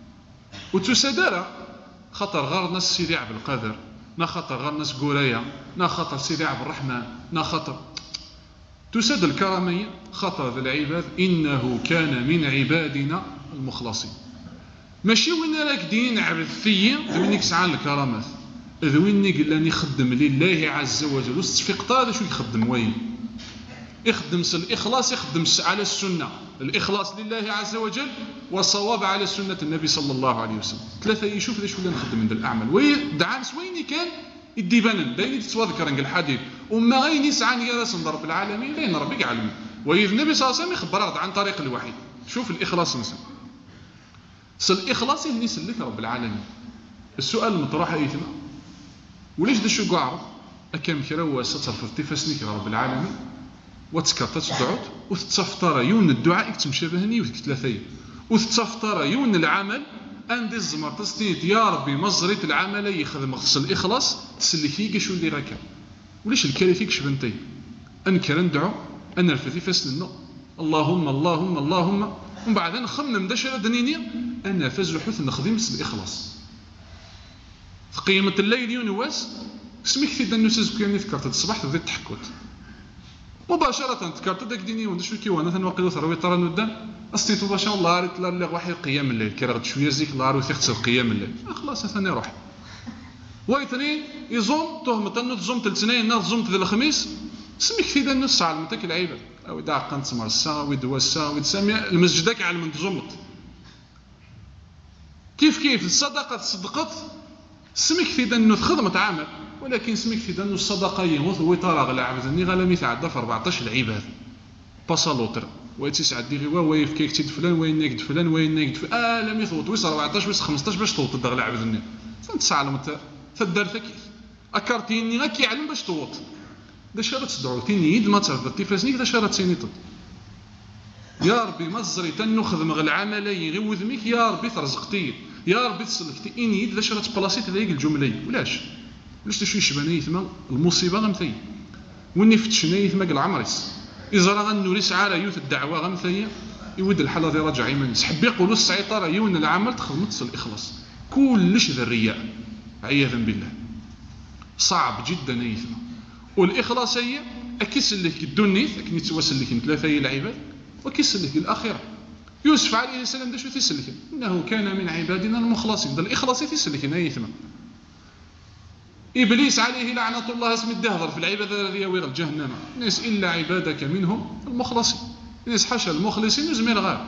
وتسدر خطر غير ناس سيدي عبد القادر نا خطر غير ناس قوريا نا خطر سيدي عبد الرحمن نا خطر تسد الكرامية خطر ذا العباد إنه كان من عبادنا المخلصين ماشي وين راك دين عبد فيا منك سعى الكرامات ذويني قال لاني يخدم لله عز وجل واستفقت هذا شو يخدم وين يخدم الإخلاص يخدم على السنة الإخلاص لله عز وجل والصواب على سنة النبي صلى الله عليه وسلم ثلاثة يشوف ذا شو اللي نخدم من الأعمال ويدعان سويني كان يديبان دايني تتوذكر نقول الحديث وما غير يسعى يا راس رب العالمين لين ربي يعلم وإذ النبي صلى الله عليه وسلم يخبر عن طريق الوحي شوف الإخلاص نسل الإخلاص اللي يسلك رب العالمين السؤال المطروح يثنى وليش دا شو قاعد أكم كرا ستر تفسنك رب العالمين وتسكرت تدعوت وتتصفتر يون الدعاء يكتمشبهني وثلاثي وتتصفتر يون العمل عندي الزمر تستنيت يا ربي مزريت العمل يخدم غسل الإخلاص تسلكي شو اللي راكب وليش الكارثيك شبنتي أنكر ندعو أنا الفتي فسننا اللهم اللهم اللهم ومن بعد نخمم دشرة دنينية أنا فاز حث نخدم الإخلاص في قيمة الليل يونواس اسمك في دنوس كان ذكرت الصباح ذي تحكوت مباشرة تكرت داك ديني وندشو كيوانا ثنوقيدو ثروي طرا نودان استيتو باشا الله ريت لا واحد قيام الليل كي راه شويه زيك الله راه تغسل قيام الليل خلاص ثاني روح وايتني يزوم تهمه انه تزوم تلتنين ناض زومت ذا الخميس سميك في ذا النص على متاك العيبه او داع قنت مر الساعه ويدوا الساعه ويتسمي المسجدك على من تزومت كيف الصدقه تصدقت سميك في ذا انه خدمه عمل ولكن سميك في ذا انه الصدقه يموت ويطرى غلا عبدني غلا ميتعدى في 14 العباد باسالوتر ويتسع ديري ويف كيك تيد فلان وين نيكد فلان وين نيكد لم يثوت ويس 14 ويس 15 باش توط الدغ العبد الني تنتسعلم تدار تكيف اكارتيني غا كيعلم باش توط دا شارة تدعو تيني يد ما تعرف تيفاسنيك دا شارة تسينيطد يا ربي مزري تنخدم غ العملي غير وذميك يا ربي ترزقتي يا ربي تسلكتي اني يد دا شارة بلاصيت هذيك الجملي ولاش تشوي شباني ثما المصيبه غمثي وني فتشنا يثما العمريس إذا راه غنوريس على يوث الدعوة غمثية يود الحالة ذي رجع يمن حب يقولوا السيطرة يون العمل تخدمت الإخلاص كلش ذا الرياء عياذا بالله صعب جدا يثما والإخلاص هي أكيس لك الدنيث أكني تواسل لك ثلاثة العباد وكيس لك الآخرة يوسف عليه السلام دا شو تسلك إنه كان من عبادنا المخلصين دا الإخلاص تسلك يثما إبليس عليه لعنة الله اسم الدهر في العبادة الذي يويغ الجهنم الناس إلا عبادك منهم المخلصين الناس حاشا المخلصين وزمير غير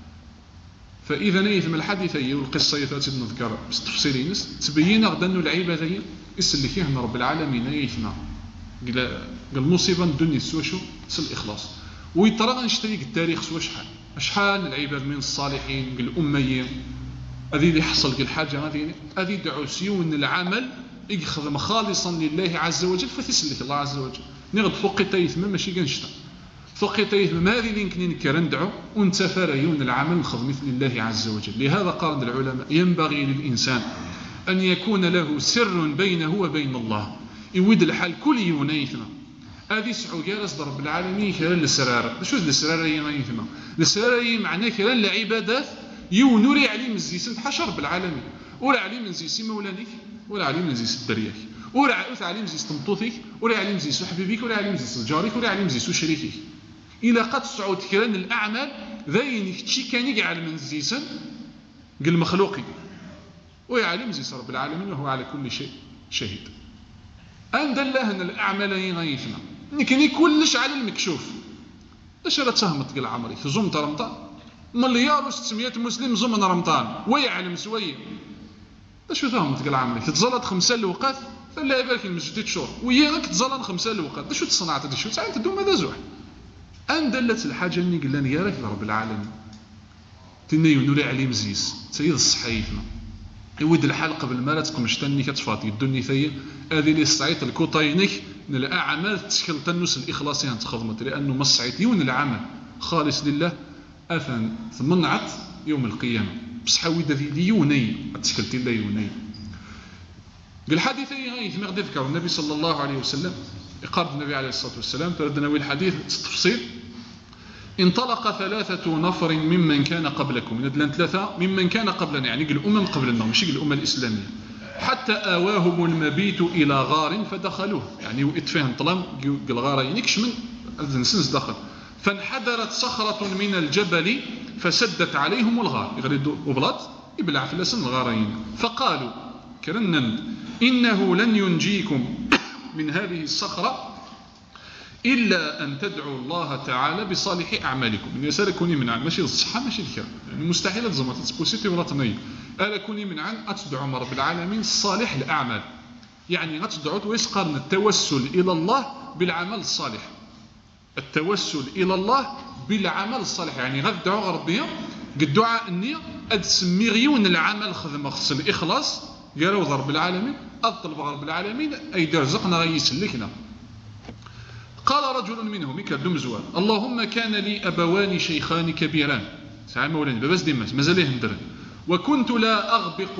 فإذا نيثم الحديثية والقصة تنذكر بالتفصيل تبين غدا أن العبادة يسلكيه من رب العالمين يثنا قال المصيبة الدنيا سوى شو سل الإخلاص ويطرق نشتري التاريخ سوى شحال العباد من الصالحين قال الأميين هذه اللي حصل قال حاجة هذه دعوسيون العمل يخدم خالصا لله عز وجل فتسلك الله عز وجل نغد فوق تيثم ماشي كنشتا فوق تيثم هذه اللي يمكن نكر ندعو ونتفريون العمل الخدمة لله عز وجل لهذا قال العلماء ينبغي للإنسان أن يكون له سر بينه وبين الله يود الحال كل يونيثنا هذه سعو جالس رب العالمين كرا السرار شو السرار يونيثنا السرار معناه كرا العبادات يونوري عليه مزيسن حشر بالعالمين ولا عليه مزيسي مولانيك ولا عليه مزيس الدرياك ولا عليه مزيس تمطوثك ولا عليه مزيس حبيبيك ولا عليه مزيس جارك ولا عليه مزيس شريكك إلى قد سعود كران الأعمال ذينك تشي كان يقع المنزيسا قل مخلوقي ويعلم مزيس رب العالمين وهو على كل شيء شهيد أن الله أن الأعمال يغيثنا نكني كلش على المكشوف اش راه تهمت قل عمري زمت رمضان مليار و600 مسلم زمن رمضان ويعلم سويه شو فهمت قال عمري تتزلط 5 الوقات فلا يبارك المسجد شهور وياك تزلط 5 الوقات شو تصنعت هذا شو تعال تدوم هذا زوح ان دلت الحاجه اللي قال لنا يا رب العالمين تني نوري عليه مزيس سيد الصحيفنا يود الحال قبل ما لا تقمش تاني كتفاطي الدنيا ثي هذه اللي صعيت الكوطاينك من الاعمال تشكل تنس الاخلاص يعني تخدمت لانه ما صعيت يون العمل خالص لله اثن ثمنعت يوم القيامه بصحاوي ذي ليوني تشكلتي ليوني بالحديث يثمر ذكر النبي صلى الله عليه وسلم يقال النبي عليه الصلاه والسلام تردنا الحديث التفصيل انطلق 3 نفر ممن كان قبلكم ندلن 3 ممن كان قبلنا يعني الامم قبلنا ماشي الامه الاسلاميه حتى آواهم المبيت الى غار فدخلوه يعني وقت فيه انطلم الغار يعني كش من الزنسنس دخل فانحدرت صخرة من الجبل فسدت عليهم الغار يغريدوا وبلاط يبلع في اللسن الغارين فقالوا كرنن إنه لن ينجيكم من هذه الصخرة إلا أن تدعوا الله تعالى بصالح أعمالكم. إن يسأل كوني من عن ماشي الصحة ماشي الكر، يعني مستحيل تزمر تسبوسيتي ولا تنيل. ألا كوني من عن أتدعوا رب العالمين صالح الأعمال، يعني أتدعوا ويسقرن التوسل إلى الله بالعمل الصالح. التوسل إلى الله بالعمل الصالح، يعني غدعوا ربي الدعاء النية أتسمي غيون العمل خدمة خص الإخلاص قالوا رب العالمين أطلب رب العالمين أي درزقنا غيسلكنا. قال رجل منهم يكلم زوال اللهم كان لي أبوان شيخان كبيران ساعة مولاني بس ديماس مازال يهندرن وكنت لا أغبق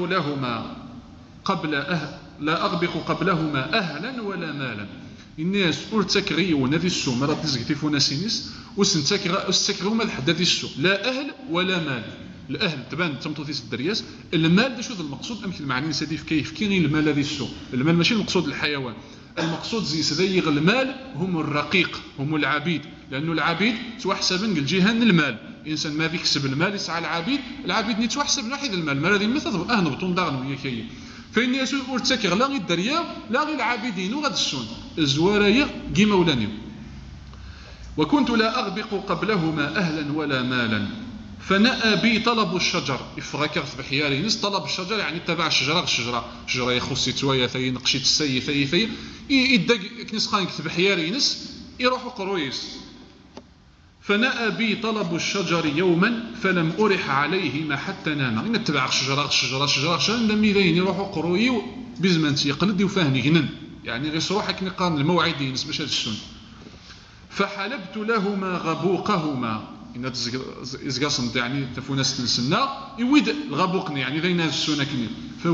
قبلهما أهلا ولا مالا. الناس أرتكريون هذه السوم راه تزكتيفونا سينيس وستكرهما لحد هذه السوم لا أهل ولا مال. الأهل تبان تمطوطيس الدرياس، المال ده شو المقصود أمثل المعنى سيدي في كيف كيني المال هذه السوم. المال ماشي المقصود الحيوان، المقصود زي سديغ المال هم الرقيق هم العبيد، لأنه العبيد توحسب الجهان المال. إنسان ما يكسب المال يسعى العبيد نتوحسب ناحية المال ما هذه مثل نبطون دارن ويا كي فإن يسوع ارتكر لا غير الدريا لا غير العابدين وغاد السون الزوارايا كي مولاني. وكنت لا أغبق قبلهما أهلا ولا مالا فنأى بي طلب الشجر إفغاكر في بحياري نس طلب الشجر يعني تبع شجرة يخصي توايا ثي نقشيت السي ثي يدق كنس خانك في بحياري نس يروحوا قرويس. فنأى بي طلب الشجر يوما فلم أرح عليهما حتى نام. إن تبع شجرة لم يذين يروحوا قروي بزمان يقلد وفاهني جنن يعني غير روحك نقارن الموعدين باش هذا السن. فحلبت لهما غبوقهما إن إزقاصن يعني تفونا سنة يود الغبوقني يعني ذين السنكني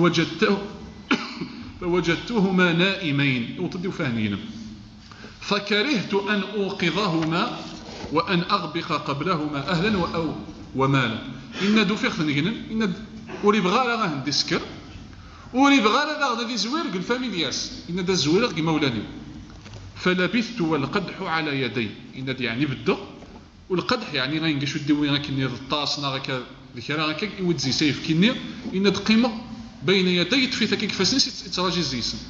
فوجدتهما نائمين وتدي وفاهنين فكرهت أن أوقظهما وأن أغبق قبلهما أهلا ومالا. إن دوفيخ نجنن إن وري بغالا غاه ديسكر وري بغالا غاه دي زوير قل فاميلياس إن دا زوير كي مولاني. فلبثت والقدح على يدي إن دي يعني بدو والقدح يعني غينقش الدوي غاكني الطاسنا غاكا ذكرى غاكا يودزي سيف كيني إن دقيمة بين يدي تفيثا كيك فاسنس تراجي زيسن.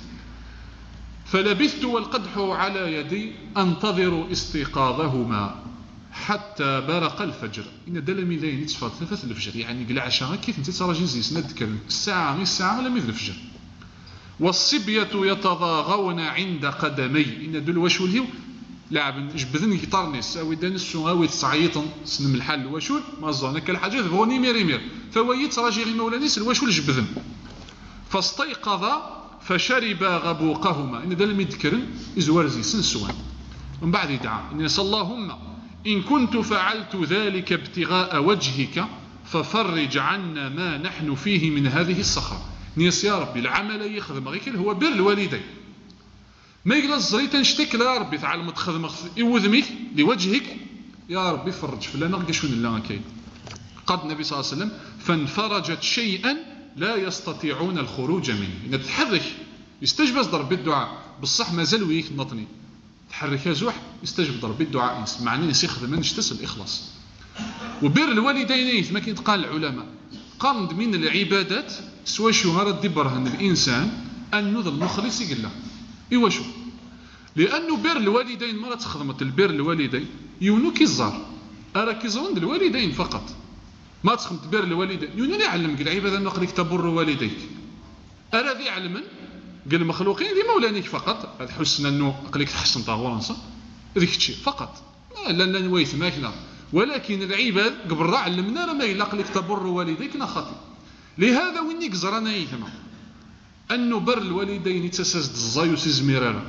فلبثت والقدح على يدي أنتظر استيقاظهما حتى برق الفجر. إن دلمي ذين يتفاض ثلاثة الفجر يعني قل عشاء كيف انت تراجي زيسن نذكر الساعة لم يذل الفجر. والصبية يتضاغون عند قدمي إن دول واشول هيو لعب جبذن يطرنس أو دانس أو تصعيطن سنم الحل واشول ما ظن كالحاجات فوني مير فويت راجي غي مولانيس الواشول جبذن. فاستيقظ فشرب غبوقهما إن دل مذكرن إزوارزي سنسوان من بعد يدعى إن اللهم إن كنت فعلت ذلك ابتغاء وجهك ففرج عنا ما نحن فيه من هذه الصخرة. نيس يا ربي العمل يخدم غير هو بر الوالدين ما يقدر الزريت نشتك يا ربي تعلم تخدم يوذمك لوجهك يا ربي فرج فلا نلقى شون الله كاين. قد النبي صلى الله عليه وسلم فانفرجت شيئا لا يستطيعون الخروج منه. إن تحرك يستجب ضرب الدعاء بالصح ما زال ويك نطني تحرك زوح يستجب ضرب الدعاء معناه يخدم من يشتسل إخلاص. وبر الوالدين ما كاين قال العلماء قرن من العبادات سوا شو مرض دبرهن الإنسان أنه ذا المخلص يقول إيوا شو لأنه بر الوالدين مرة خدمت البر الوالدين يونو كيزار أراكيزون الوالدين فقط ما تخدم بر الوالدين يونو يعلمك العبادة أنه قليك تبر والديك أرى ذي علما قال المخلوقين ذي مولانيك فقط هذا حسن أنه قليك تحسن طاغورنصا ذيك الشيء فقط لا نويث ماكنا. ولكن العباد قبل علمنا ما يلاق لك تبر والديك نخاطي. لهذا وين يقزرنا يثما أنه بر الوالدين يتساسد الزايوس زميرارا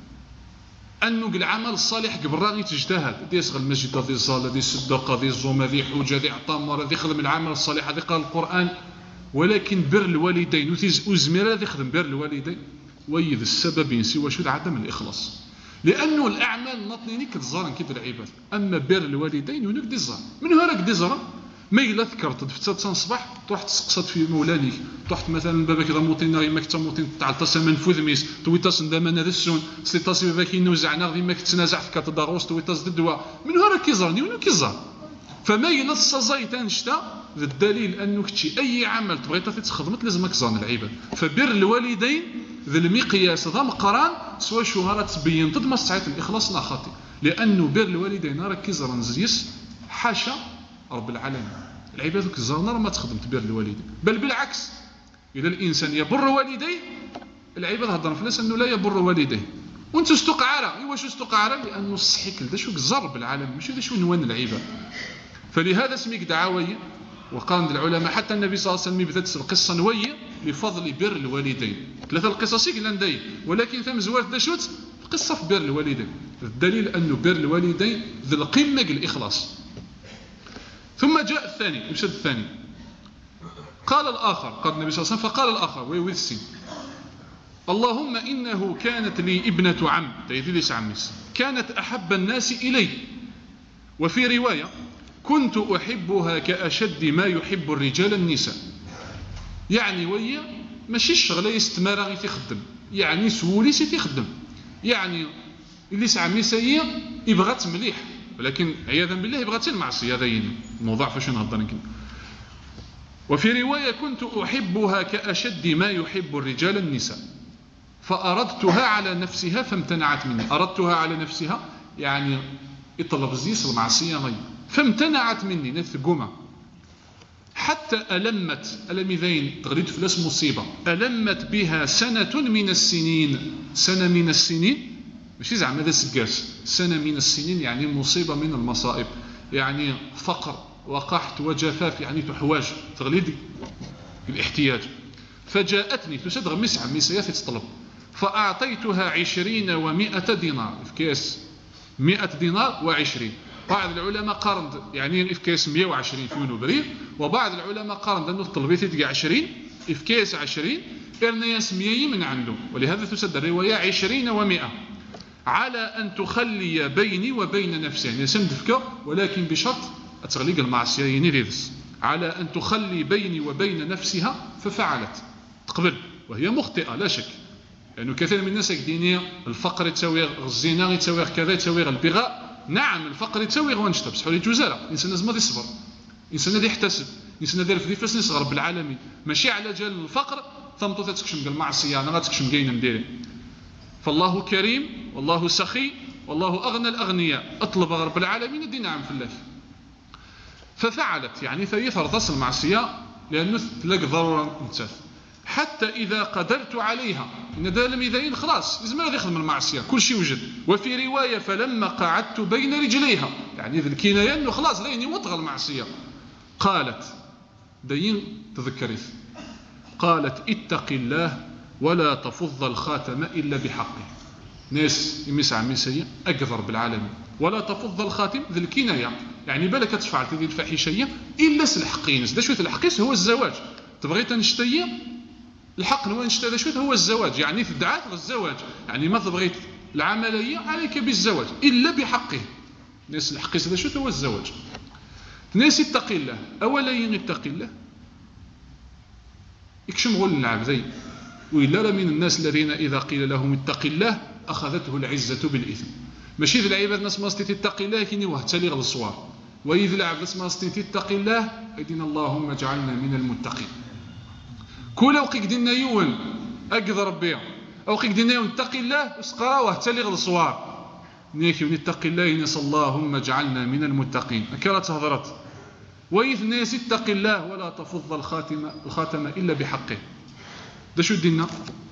أنه العمل الصالح قبل راغي تجتهد دي يصغر المسجد ذي الصلاة ذي الصدقة ذي الزومة ذي حوجة ذي عطامر ذي خدم العمل الصالح ذي قال القرآن. ولكن بر الوالدين وزميرا ذي خدم بر الوالدين ويذ السبب ينسي شو عدم الإخلاص. لأنه الأعمال نطنيني كتزارن كيف العباد أما بر الوالدين ونك دي الزار من هراك دي زار ما إلا ذكرت دفتات صباح تروح تسقسط في مولانيك تروح مثلا باباك إذا موطينا غير ماك موطين تعطس منفوذ ميس تويتاس ندمان هذا السون سيتاس باباك ينوزعنا غير ماك تنازع في كات داغوس تويتاس الدواء من هراك كيزارني ونو كيزار. فما إلا الصزاي تنشتا الدليل أنه كتشي أي عمل تبغي تخدمت لازم تزارن العباد. فبر الوالدين ذا المقياس ذا مقران سوا شو راه تبين ضد ما سعيت الإخلاص لا خاطئ، لأنه بر الوالدين راه كيزر نزيس حاشا رب العالمين. العباد كزرنا راه ما تخدم تبر الوالدين، بل بالعكس إذا الإنسان يبر والديه العباد هضرنا فلاس أنه لا يبر والديه وانت استقعر. ايوا شو استقعر؟ لأنه الصحيك ذا شو كزر بالعالم ماشي ذا شو نوان العباد. فلهذا سميك دعاوي. وقال العلماء حتى النبي صلى الله عليه وسلم بدات القصه نويه بفضل بر الوالدين. ثلاثه القصص كلا نداي، ولكن ثم زوارت دا شوت القصه في بر الوالدين. الدليل انه بر الوالدين ذي القمه الاخلاص. ثم جاء الثاني، مشى الثاني قال الاخر، قال النبي صلى الله عليه وسلم فقال الاخر ويوثي اللهم انه كانت لي ابنه عم تيديس عميس كانت احب الناس الي، وفي روايه كنت أحبها كأشد ما يحب الرجال النساء. يعني وهي ماشي الشغله يستمر غير تخدم، يعني سولي سي تخدم، يعني اللي سعى مسايا يبغات مليح، ولكن عياذا بالله يبغات المعصيه. هذا الموضوع فاش نهضر يمكن. وفي روايه كنت أحبها كأشد ما يحب الرجال النساء فأردتها على نفسها فامتنعت مني. أردتها على نفسها يعني يطلب زيس المعصيه غير، فامتنعت مني نثقومة حتى ألمت ألمذين تغريد فلاس مصيبة ألمت بها سنة من السنين. سنة من السنين ماشي زعما هذا سكاس، سنة من السنين يعني مصيبة من المصائب، يعني فقر وقحط وجفاف، يعني تحواج تغليد الاحتياج. فجاءتني تسد غمس عميسيا تطلب فأعطيتها 20 و100 دينار في كاس 100 دينار و20. بعض العلماء قارن يعني في كاس 120 في برير، وبعض العلماء قارن أنه طلبيتي تلقى 20 في كاس 20 إرنياس 100 من عنده. ولهذا تسد الرواية 20 و100 على أن تخلي بيني وبين نفسي، يعني سندفك ولكن بشرط أتغلق المعصية ينيريس، على أن تخلي بيني وبين نفسها. ففعلت تقبل وهي مخطئة لا شك، لأنه يعني كثير من الناس يقديني الفقر يتساوي الزنا يتساوي كذا يتساوي البغاء. نعم الفقر يتساوي غونشتا بصح حولي جوزاله. الانسان لازم يصبر، الانسان هذا يحتسب، الانسان هذا يرفد فاش يصغر بالعالمين، ماشي على جال الفقر ثمطو تكشم قال المعصيه انا غتكشم كاينه مديري. فالله كريم والله سخي والله اغنى الاغنياء، اطلب رب العالمين دي نعم في الله. ففعلت يعني ثرث المعصيه لانه تلاقي ضروره نتاث حتى إذا قدرت عليها. إن دا لم يذين خلاص لازم هذا يخدم المعصية كل شيء وجد. وفي رواية فلما قعدت بين رجليها، يعني ذا الكناية أنه خلاص لين مطغى المعصية. قالت دين تذكرت قالت اتق الله ولا تفض الخاتم إلا بحقه. ناس يمسع مسيا أقذر بالعالمين ولا تفض الخاتم ذا الكناية، يعني بالك تفعل هذه الفاحشية إلا سلحقينس. دا شوية الحقيس هو الزواج، تبغي تنشتي الحق نوان هذا شويه هو الزواج، يعني تدعات الزواج، يعني ما تبغيت العمليه عليك بالزواج الا بحقه. ناس الحق هذا شويه هو الزواج. ناس اتقي الله اولا يتقي الله يكشم غول العبدي، والا من الناس الذين اذا قيل لهم اتق الله اخذته العزه بالاثم. ماشي ذي العباد ناس ما استي تتقي الله كيني وهتالي غل الصوار، واذا العبد ما استي تتقي الله ايدينا اللهم اجعلنا من المتقين. كل وقيك دينا يون أقدر ربي أو قيك دينا يون اتقي الله وسقرا وهتالي غل الصوار نيكي ونتقي الله نسأل اللهم اجعلنا من المتقين. أكرا تهضرت وإذ ناس اتقي الله ولا تفض الخاتم إلا بحقه. ده شو دينا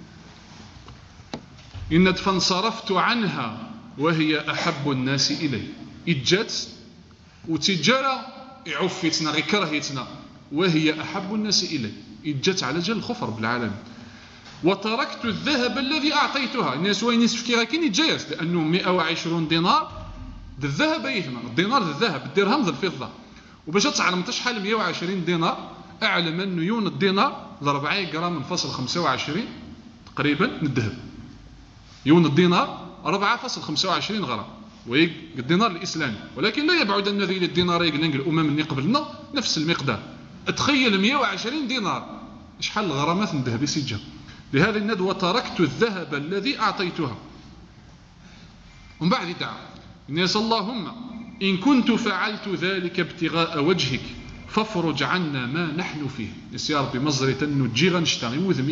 إن فانصرفت عنها وهي أحب الناس إلي. إجات وتجارة عفتنا غير كرهيتنا وهي أحب الناس إلي، إجت على جل الخفر بالعالم. وتركت الذهب الذي أعطيتها. الناس وين يسفكي غاكين يتجايز لأنه 120 دينار الذهب يثمن، الدينار الذهب الدرهم الفضة. وباش تعلم شحال 120 دينار أعلم أنه يون الدينار 4 غرام من فاصل 25 تقريبا من الذهب. يون الدينار 4.25 غرام وهي الدينار الإسلامي، ولكن لا يبعد أن ذي الدينار يقلن الأمم اللي قبلنا نفس المقدار. تخيل 120 دينار شحال الغرامات من الذهب يسجل. لهذا الندوة وتركت الذهب الذي أعطيتها. ومن بعد دعا الناس اللهم إن كنت فعلت ذلك ابتغاء وجهك فافرج عنا ما نحن فيه. يا ربي مزري تنو تجي غنشتغي وذمي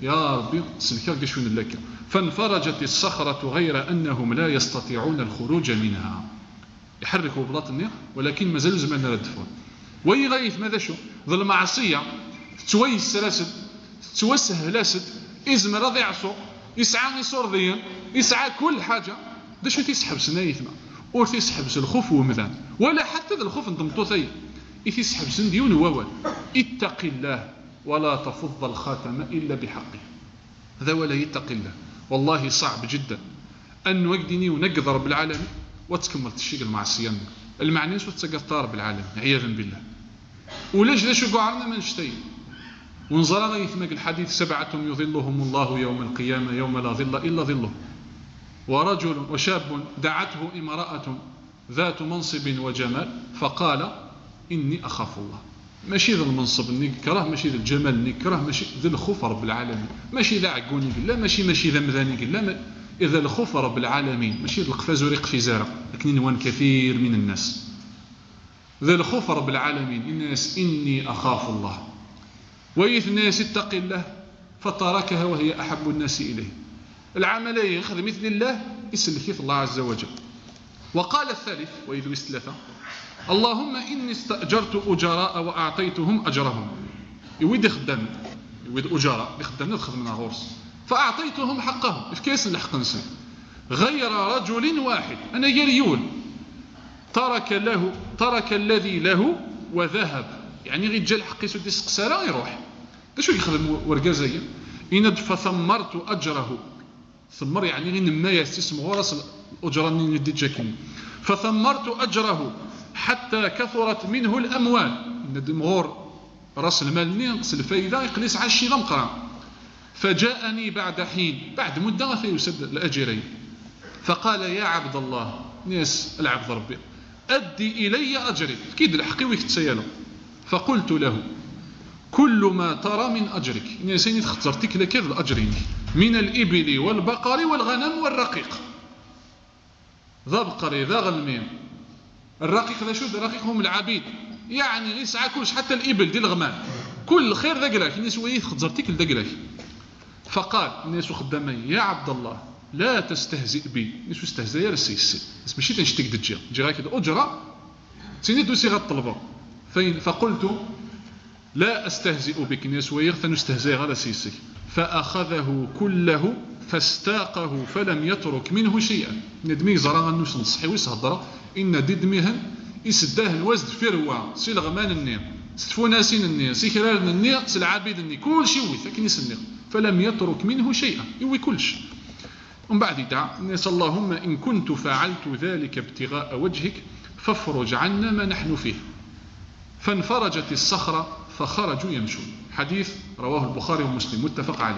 يا ربي سلكا كشون لك. فانفرجت الصخرة غير أنهم لا يستطيعون الخروج منها. يحركوا بلاطني ولكن مازال زمان ردفون. ويغيث ماذا شو ذو المعصية توي السلاسل توسه لاسد إزم راضي عصو يسعى يصور ذيا يسعى كل حاجة دا شو تيسحب سنايثنا أو تيسحب الخوف ومذان ولا حتى ذا الخوف انتمطوثي يتيسحب سنديون ووال اتق الله ولا تفض الخاتم إلا بحقه. هذا ولا يتق الله. والله صعب جدا أن وقدني ونقض رب العالمين وتكمل الشيء المعصية المعنيس وتسقط رب العالمين عياذا بالله. ولاش شو قعرنا ما نشتي ونظر غيثمك الحديث 7 يظلهم الله يوم القيامة يوم لا ظل إلا ظله. ورجل وشاب دعته امرأة ذات منصب وجمال فقال إني أخاف الله. ماشي ذا المنصب نكره ماشي ذا الجمال نكره ماشي ذا الخوف رب العالمين ماشي ذا عقوني لا ماشي ذا مذاني لا إذا الخوف رب العالمين ماشي ذا القفاز وريق في زارة لكن نوان كثير من الناس ذا الخوف رب العالمين الناس إني أخاف الله. ويث الناس اتق الله فتركها وهي أحب الناس إليه. العملية يأخذ مثل الله يسلكي الله عز وجل. وقال الثالث وإذ الثلاثة اللهم إني استأجرت أجراء وأعطيتهم أجرهم. يويد خدام يويد أجراء يخدم نخدم من غورس فأعطيتهم حقهم في كيس الحق نسن غير رجل واحد أنا يريول ترك الذي له وذهب يعني غير جا الحق يسود يسقسارا يروح دا شو يخدم ورقازية إن فثمرت أجره ثمر يعني غير نما يستسم غورس الأجرة ندي جاكين فثمرت أجره حتى كثرت منه الأموال ندمغور راس المال نقص الفايدة يقليس على الشيء مقرا. فجاءني بعد حين بعد مدة فيسد الأجرين فقال يا عبد الله ناس العبد ربي أدي إلي أجري كيد الحقي ويكتسياله. فقلت له كل ما ترى من أجرك ناسيني تخترتك لك الأجرين من الإبل والبقر والغنم والرقيق. ذا بقري ذا غنمين الرقيق ذا شو الرقيق هم العبيد يعني يسعى كلش حتى الإبل دي الغمان كل خير ذا قلاك الناس ويه تخترتك لذا قلاك. فقال الناس خدامين يا عبد الله لا تستهزئ بي الناس استهزئ يا رسيسي بس ماشي تنشتك دجا تجي غير كده أجرة تسيني دوسي غطلبه فقلت لا أستهزئ بك الناس ويه فنستهزئ غير رسيسي. فأخذه كله فاستاقه فلم يترك منه شيئا. ندمي زرا نوش نصحي ويسهضر إن ددمهن يسداه الوزد فروة سي الغمان النير ستفوناسين النير سي كرار النير سي العبيد النير كل شيء وي لكن يسنير فلم يترك منه شيئا يوي كلش. ومن بعد يدعى الناس اللهم إن كنت فعلت ذلك ابتغاء وجهك فافرج عنا ما نحن فيه. فانفرجت الصخرة فخرجوا يمشون. حديث رواه البخاري ومسلم متفق عليه.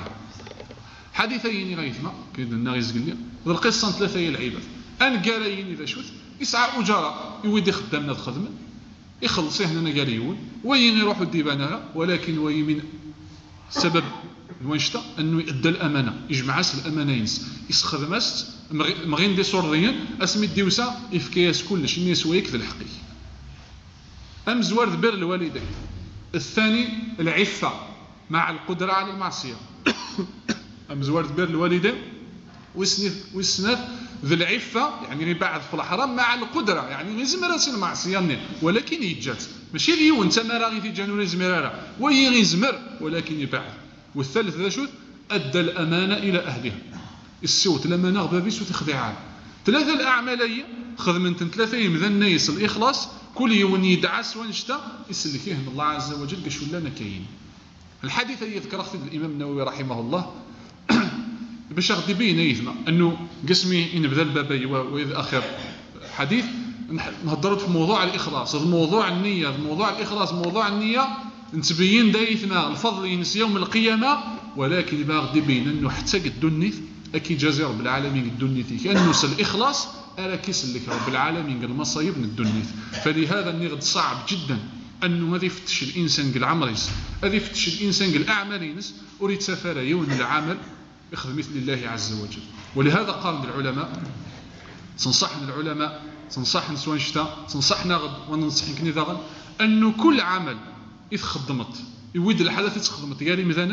حديثين غيثما كيد الناغيز قال لي ذا القصة ثلاثة العباد أن قالين إذا شوث يسعى أجراء يودي خدامنا الخدمة يخلص هنا قاليون وين يروحوا الديبانة ولكن وين من سبب وانشتا أنه يؤدى الأمانة يجمع الأمانين يسخدماس مغين دي صوريين اسمي الديوسا يفكياس كلش الناس ويك ذا الحقيقة. أم زوار بر الوالدين. الثاني العفة مع القدرة على المعصية. أم زوار بر الوالدين ويسنث ذي العفة يعني بعد في الحرام مع القدرة يعني غيزمر سي المعصية ولكن يتجات ماشي ذي وانت ما راغي تيجانو يزمر وي غيزمر ولكن يبعد. والثالث ذا شوت أدى الأمانة إلى أهلها السوت لما نغضب بيسو تخدعها. ثلاثة الأعمالية خدمة ثلاثة يمذن الناس الإخلاص كل يوم يدعس وانشتا يسلكيه من الله عز وجل قشو لنا كاين. الحديث يذكر الإمام النووي رحمه الله باش غادي يبين يثما انه قسمي ان بدا البابي واذا اخر حديث نهضروا في موضوع الاخلاص. هذا موضوع النيه موضوع الاخلاص موضوع النيه نتبين دايثنا الفضل ينس يوم القيامه ولكن باغي يبين انه حتى قد النيث اكي جازي رب العالمين قد النيث كانه الاخلاص الا كيسلك رب العالمين قال المصايب من الدنيث. فلهذا النغد صعب جدا انه ما يفتش الانسان قال عمريس هذا يفتش الانسان قال اعمالينس اريد سفر يوم العمل يخدم مثل الله عز وجل. ولهذا قال العلماء تنصحنا العلماء تنصحنا سواء شتا تنصحنا غد وننصحك نذاغا أنه كل عمل إذ خدمت يود الحدث تخدمت قال مثلا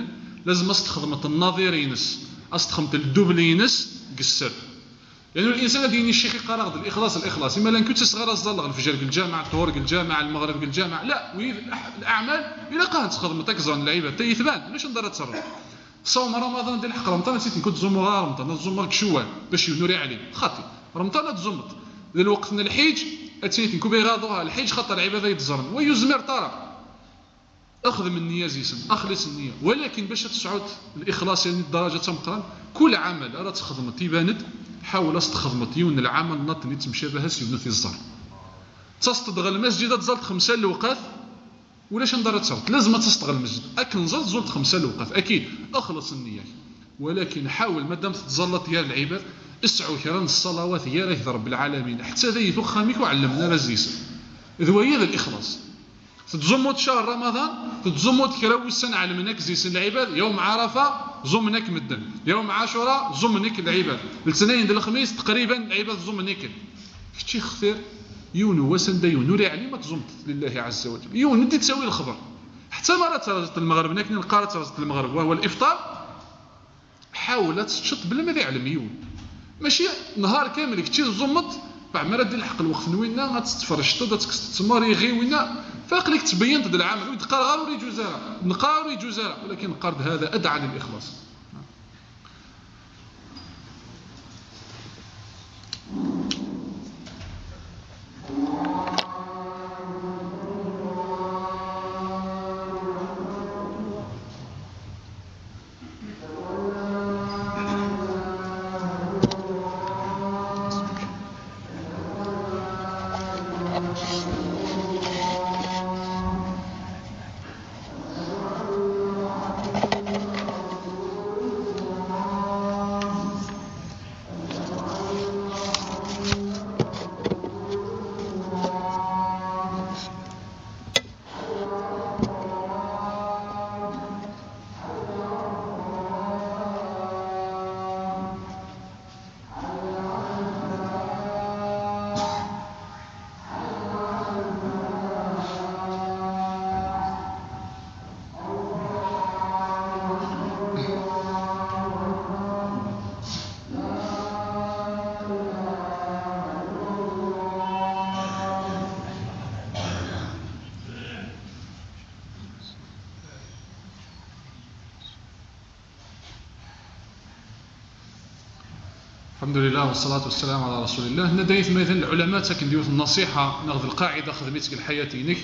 لازم استخدمت النظيرينس استخدمت الدوبلينس قسر يعني الانسان هذا ينشي قرار الاخلاص اما لان كنت صغير الزلق الفجر الجامع الطهور الجامع المغرب الجامع لا الاعمال الا قاعد تخدم تكزر اللعيبه تيثبان علاش ندير تصرف صوم رمضان ديال الحق رمضان نسيت كنت تزوم غير رمضان تزوم شوال باش ينوري عليه خاطي رمضان تزمت ديال وقتنا الحج اتيت نكون بيغاضوها الحج خاطر العباده يتزرن ويزمر طرا اخذ من النيه زيسن اخلص النيه ولكن باش تسعود الاخلاص يعني الدرجه تمقران كل عمل راه تخدم تيباند حاول استخدم يون العمل نطني تمشي بها سيون في الزر تصدغ المسجد تزلت 5 الوقات ولاش ندار تصوت لازم تستغل المسجد اكن زلت 5 الوقات اكيد اخلص النيه ولكن حاول مادام تتزلط يا العباد اسعوا كران الصلوات يا راه رب العالمين حتى ذي فخامك وعلمنا رزيس ذو هي الاخلاص تزمت شهر رمضان تزمت كراوي السنه على منك زيس العباد يوم عرفه زمنك مدن يوم عاشوراء زمنك العباد الاثنين ديال الخميس تقريبا العباد زمنك كتشي خفير يونو وسند يونوري علي ما تزمت لله عز وجل يون ندي تساوي الخبر حتى مرة ترجت المغرب لكن القارة ترجت المغرب وهو الافطار حاولت تشط بلا ما يعلم يون ماشي نهار كامل كتشي زمت بعد ما دير الحق الوقت وينا غتتفرج تدا تماري غي وينا فاقلك تبينت هذا العمل ويتقال غير وري جوزاره نقار وري جوزاره ولكن القرض هذا ادعى للاخلاص الحمد لله والصلاة والسلام على رسول الله. ندايت مثلا العلماء تكنديوث النصيحة ناخذ القاعدة خدمتك الحياتينك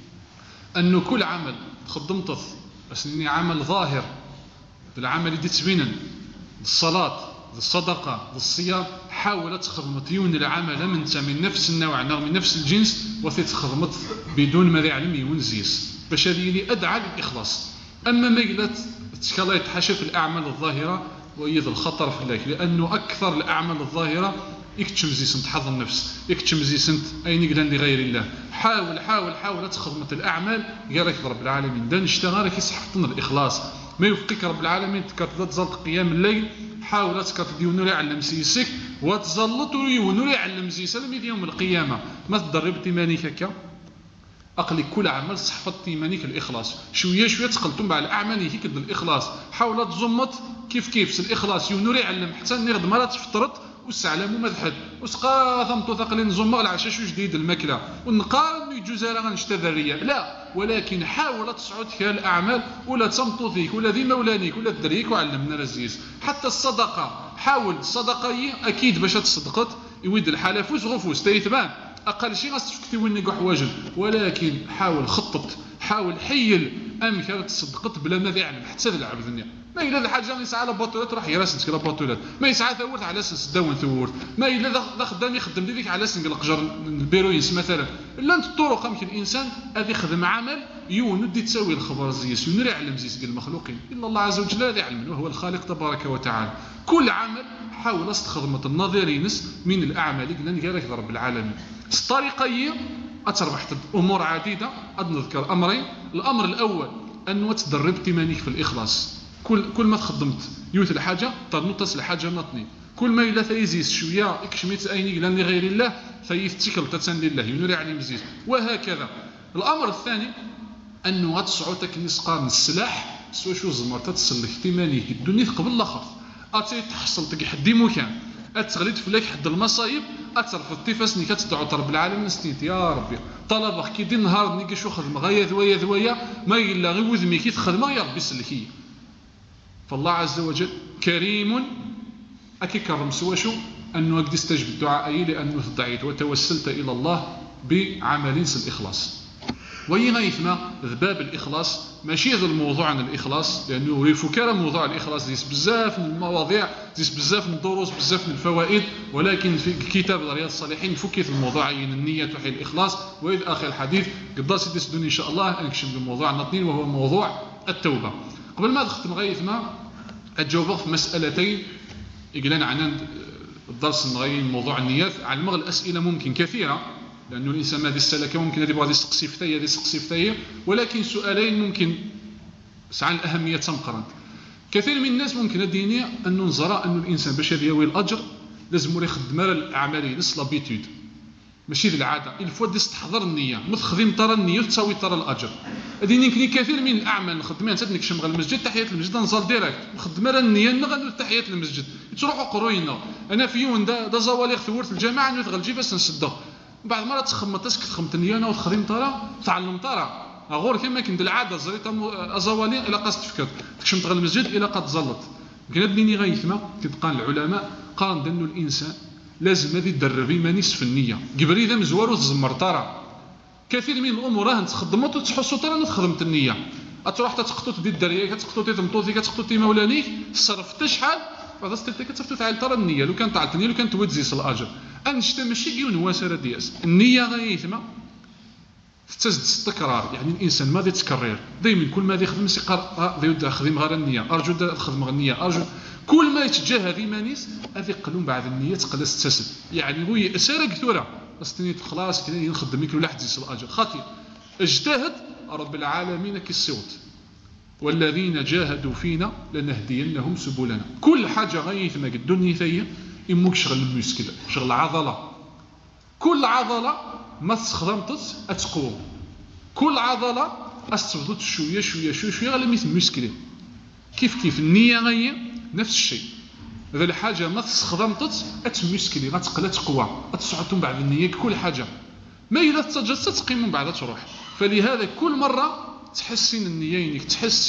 أنه كل عمل خدمته أسني عمل ظاهر بالعمل دي تبينا الصلاة الصدقة الصيام حاولت خدمتيون العمل من نفس النوع من نفس الجنس وتتخدمت بدون ما يعلم يونزيس باش هذه اللي أدعى للإخلاص. أما ما قلت تكلا يتحاشى في الأعمال الظاهرة ويذ الخطر في الله لأنه أكثر الأعمال الظاهرة يكتشم زيسنت حظ النفس يكتشم زيسنت أين يقدر لغير الله. حاول تخدمت الأعمال يراك رب العالمين دا نشتغل كيسحفطنا الإخلاص ما يوفقك رب العالمين تكرت تزلط قيام الليل حاول تكرت ديونو يعلم سيسك وتزلط ويونو يعلم سيسك يوم القيامة ما تدرب تيمانيك هكا أقلك كل عمل صحفت تيمانيك الإخلاص شوية تقلتم مع الأعمال هيك الإخلاص حاول تزمت كيف الإخلاص يونو يعلم حتى نغد مرة تفطرت والسعلام ومذحد وسقاثم تثقلين زمغ العشاء شو جديد الماكله ونقارن يجوز لها غنشتذريه لا ولكن حاول تصعد فيها الاعمال ولا تمطوثيك ولا ذي مولانيك ولا دريك وعلمنا رزيز. حتى الصدقه حاول الصدقه اكيد باش تصدقت يود الحاله فوس غفوس تيثبان اقل شيء غتفكتي وينك حواجل ولكن حاول خطط حاول حيل امكان تصدقت بلا ما يعلم حتى ذا العبد الدنيا ما إلا الحاجة يسعى على بطولات راح يراسنك على بطولات ما يسعى ثورت على أساس داون ثورت ما إلا ذا خدام يخدم ليك على أساس القجر البيروينس مثلا إلا أنت الطرق يمكن الإنسان هذا يخدم عمل يوندي تساوي الخبر زيس ينور يعلم زيس المخلوقين إلا الله عز وجل لا يعلم وهو الخالق تبارك وتعالى. كل عمل حاول استخدمة النظيرينس من الأعمال لأن يراك رب العالمين. الطريقة هي أتربح أمور عديدة أذكر أمرين. الأمر الأول أنه تدرب تيمانيك في الإخلاص كل ما تخدمت يوث الحاجة تنطس الحاجة نطني كل ما إلا ثيزيس شوية اكشميت أيني لأن غير الله ثيفتكل تتسن لله ينوري عليه مزيز وهكذا. الأمر الثاني أنه غتصعوتك نسقار السلاح سوا شو زمر تتسلك تيمانيك الدنيا قبل الاخر اتي تحصل تحدي مكان اتغليت فلاك حد المصايب اترفض تيفاسني كتدعو رب العالمين نستيت يا ربي طلبك كي دي نهار نيكي شو خدمه غيا ذويا ما الا غير وذمي كي تخدمه يا ربي سلكي. فالله عز وجل كريم اكي كرم سوا شو انه قد استجب الدعاء لانه دعيت وتوسلت الى الله بعمل الاخلاص. وين غيثما ذباب الاخلاص ماشي هذا الموضوع عن الاخلاص لانه يفكر موضوع الاخلاص ديس بزاف من المواضيع ديس بزاف من الدروس بزاف من الفوائد، ولكن في كتاب رياض الصالحين فكيت الموضوع عين النيه وحي الاخلاص والى اخر الحديث قد سيدي ان شاء الله نكشف الموضوع الاثنين وهو موضوع التوبه. قبل ما نختم غيثما اجاوب في مسالتين يقلنا عن الدرس نغي موضوع النيات على المغ الاسئله ممكن كثيره لأنه الإنسان ما دي السلكة ممكن يبغى يسقسي فتاية ولكن سؤالين ممكن سعى الأهمية تمقرن. كثير من الناس ممكن الدينية أن ننظر أن الإنسان باش يديوي الأجر لازم يخدم الأعمال لس لابيتود ماشي ذي العادة الفوا ديس تحضر النية متخدم ترى النية وتساوي ترى الأجر. هذه يمكن كثير من الأعمال نخدمها تدنك شمغ المسجد تحية المسجد نزال ديريكت نخدم النية نغنو تحية المسجد تروحوا قروينا أنا في يوم دا زواليغ ثورت الجامعة نثغل الجيب بس نسده بعد مرة تخمت تسكت خمت النيانة وتخدم ترى تعلم ترى غور كما كنت العادة زريت أزوالي إلى قاس تفكر تكشمت غير المسجد إلى قد زلط. يمكن الديني غيثما كتقال العلماء قال أنه الإنسان لازم هذه تدربي ما نصف النية قبل إذا مزوار وتزمر ترى كثير من الأمور راهن تخدمت وتحسوا ترى أنا تخدمت النية أتروح تتقطوت دي الدريه كتقطوت تمطوطي كتقطوت مولانيك صرفت شحال بعد استلتك كتفتو تعال ترى النية لو كان تعلت النية لو كان توزيس الأجر أنشتا ماشي كيون واسرة دياس النية غايثما تزد التكرار يعني الإنسان ما يتكرر دائما كل ما يخدم سيقار يبدا خدم غير النية أرجو خدم غير النية أرجو كل ما يتجاه هذه مانيس هذه قلوم بعد النية تقدر تستسد يعني هو يأسر كثورة استنيت خلاص كذا نخدم لك ولا حد يزيد الأجر خاطر اجتهد رب العالمين كالصوت والذين جاهدوا فينا لنهدينهم سبلنا. كل حاجة غايثما الدنيا ثية يموك شغل المسكل شغل عضلة كل عضلة ما تخدمتش أتقوم كل عضلة أستفضت شوية غير مثل مسكلين كيف النية غاية نفس الشيء هذا الحاجة ما تخدمتش أتمسكلي غتقلا تقوى أتصعدتم بعد النية كل حاجة ما إذا تجسد تقيم من بعد تروح. فلهذا كل مرة تحسن النيينك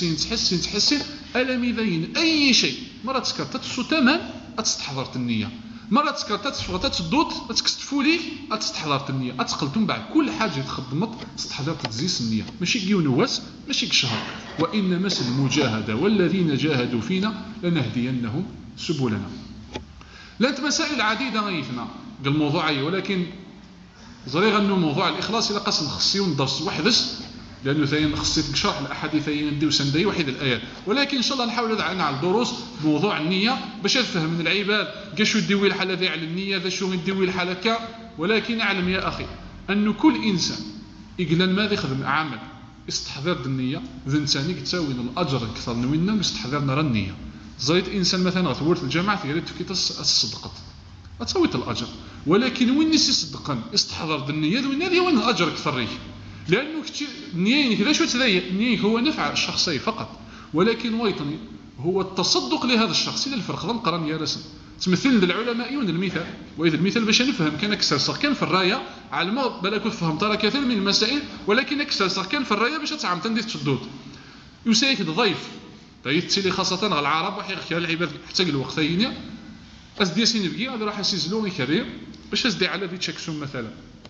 تحسن ألم يبين أي شيء مرة تسكرت تسو تمام أتستحضرت النية مرة تسكرت تفغت تدوت أتكستفولي أتستحضرت النية أتقلتم بعد كل حاجة تخدمت استحضرت تزيس النية ماشي كيونواس ماشي كشهر وإنما المجاهدة والذين جاهدوا فينا لنهدينهم سبلنا. لانت مسائل عديدة غيثنا قال موضوعي ولكن زريغ أنه موضوع الإخلاص إلى قصد خصيون درس وحدس لأنه ثاني خصيت شرح الأحاديث ندي وسندي وحيد الآيات ولكن إن شاء الله نحاول ندعنا على الدروس بموضوع النية باش تفهم من العباد قاشو يدوي الحال هذه على النية ذا شو يدوي الحال هكا. ولكن أعلم يا أخي أنه كل إنسان يقلن ماذا يخدم عمل استحضار النية ذا إنسان يتساوي الأجر أكثر نوينا باستحضار نرى النية. زريت إنسان مثلا غتورث الجامعة تقريت في كيتا الصدقت أتسويت الأجر ولكن وين نسي صدقا استحضر النية وين الأجر أكثر ريه لأنه النية كذا شو تذيع النية هو نفع الشخصي فقط ولكن ويطني هو التصدق لهذا الشخص إلى الفرق ضم قرن يا رسم تمثل للعلماء يون المثال وإذا المثال باش نفهم كان أكثر صح كان في الراية على ما بلاك فهم ترى كثير من المسائل ولكن أكثر صح كان في الراية باش تعم تندي تشدود يسايك الضيف تيتسلي خاصة على العرب وحي غير العباد حتى الوقت ثاني أسديسين بقي هذا راح يسيزلون يكريم باش أسدي على ذي تشكسون مثلا.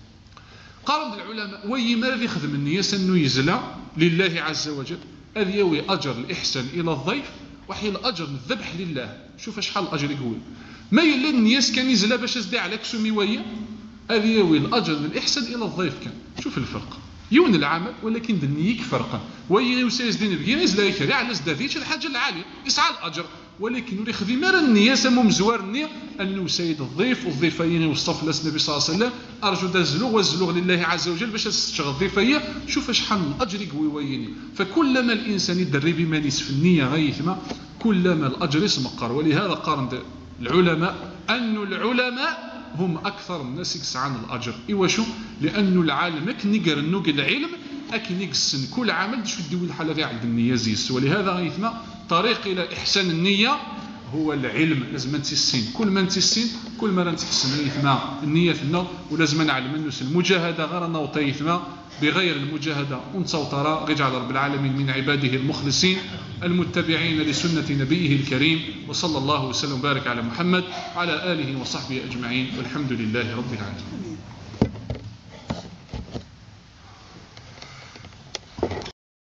قارن العلماء وي ماذا يخدم النية سنو يزلى لله عز وجل هذا يوي أجر الإحسان إلى الضيف وحي الأجر الذبح لله شوف شحال الأجر يقول ما يلا النية كان يزلى باش أسدي على كسومي ويا هذا يوي الأجر الإحسان إلى الضيف كان شوف الفرق يون العمل ولكن النية فرقا وي يوسيز دين بقي يزلى يكري على زداديش الحاجة العالية يسعى الأجر ولكن يري خذي النية سمو مزوار النية أنه سيد الضيف والضيفين وصف لس النبي صلى الله عليه وسلم أرجو دا الزلوغ لله عز وجل باش تشغل الضيفية شوف شحال الأجر يقوي ويني. فكلما الإنسان يدري بما نصف النية غيثما كلما الأجر يسمقر. ولهذا قارن العلماء أن العلماء هم أكثر الناس يسعى عن الأجر إيواشو لأن العالم كنقر النوق العلم أكن يقسن كل عمل شو يدوي الحالة في عند النية زيس. ولهذا غيثما طريق إلى إحسان النية هو العلم. لازم تسين، كل ما تسين كل ما تحسن يثما النية ثنا. ولازم نعلم الناس المجاهدة غير نوطي يثما، بغير المجاهدة ونصوترا. يجعل رب العالمين من عباده المخلصين المتبعين لسنة نبيه الكريم. وصلى الله وسلم وبارك على محمد وعلى آله وصحبه أجمعين، والحمد لله رب العالمين.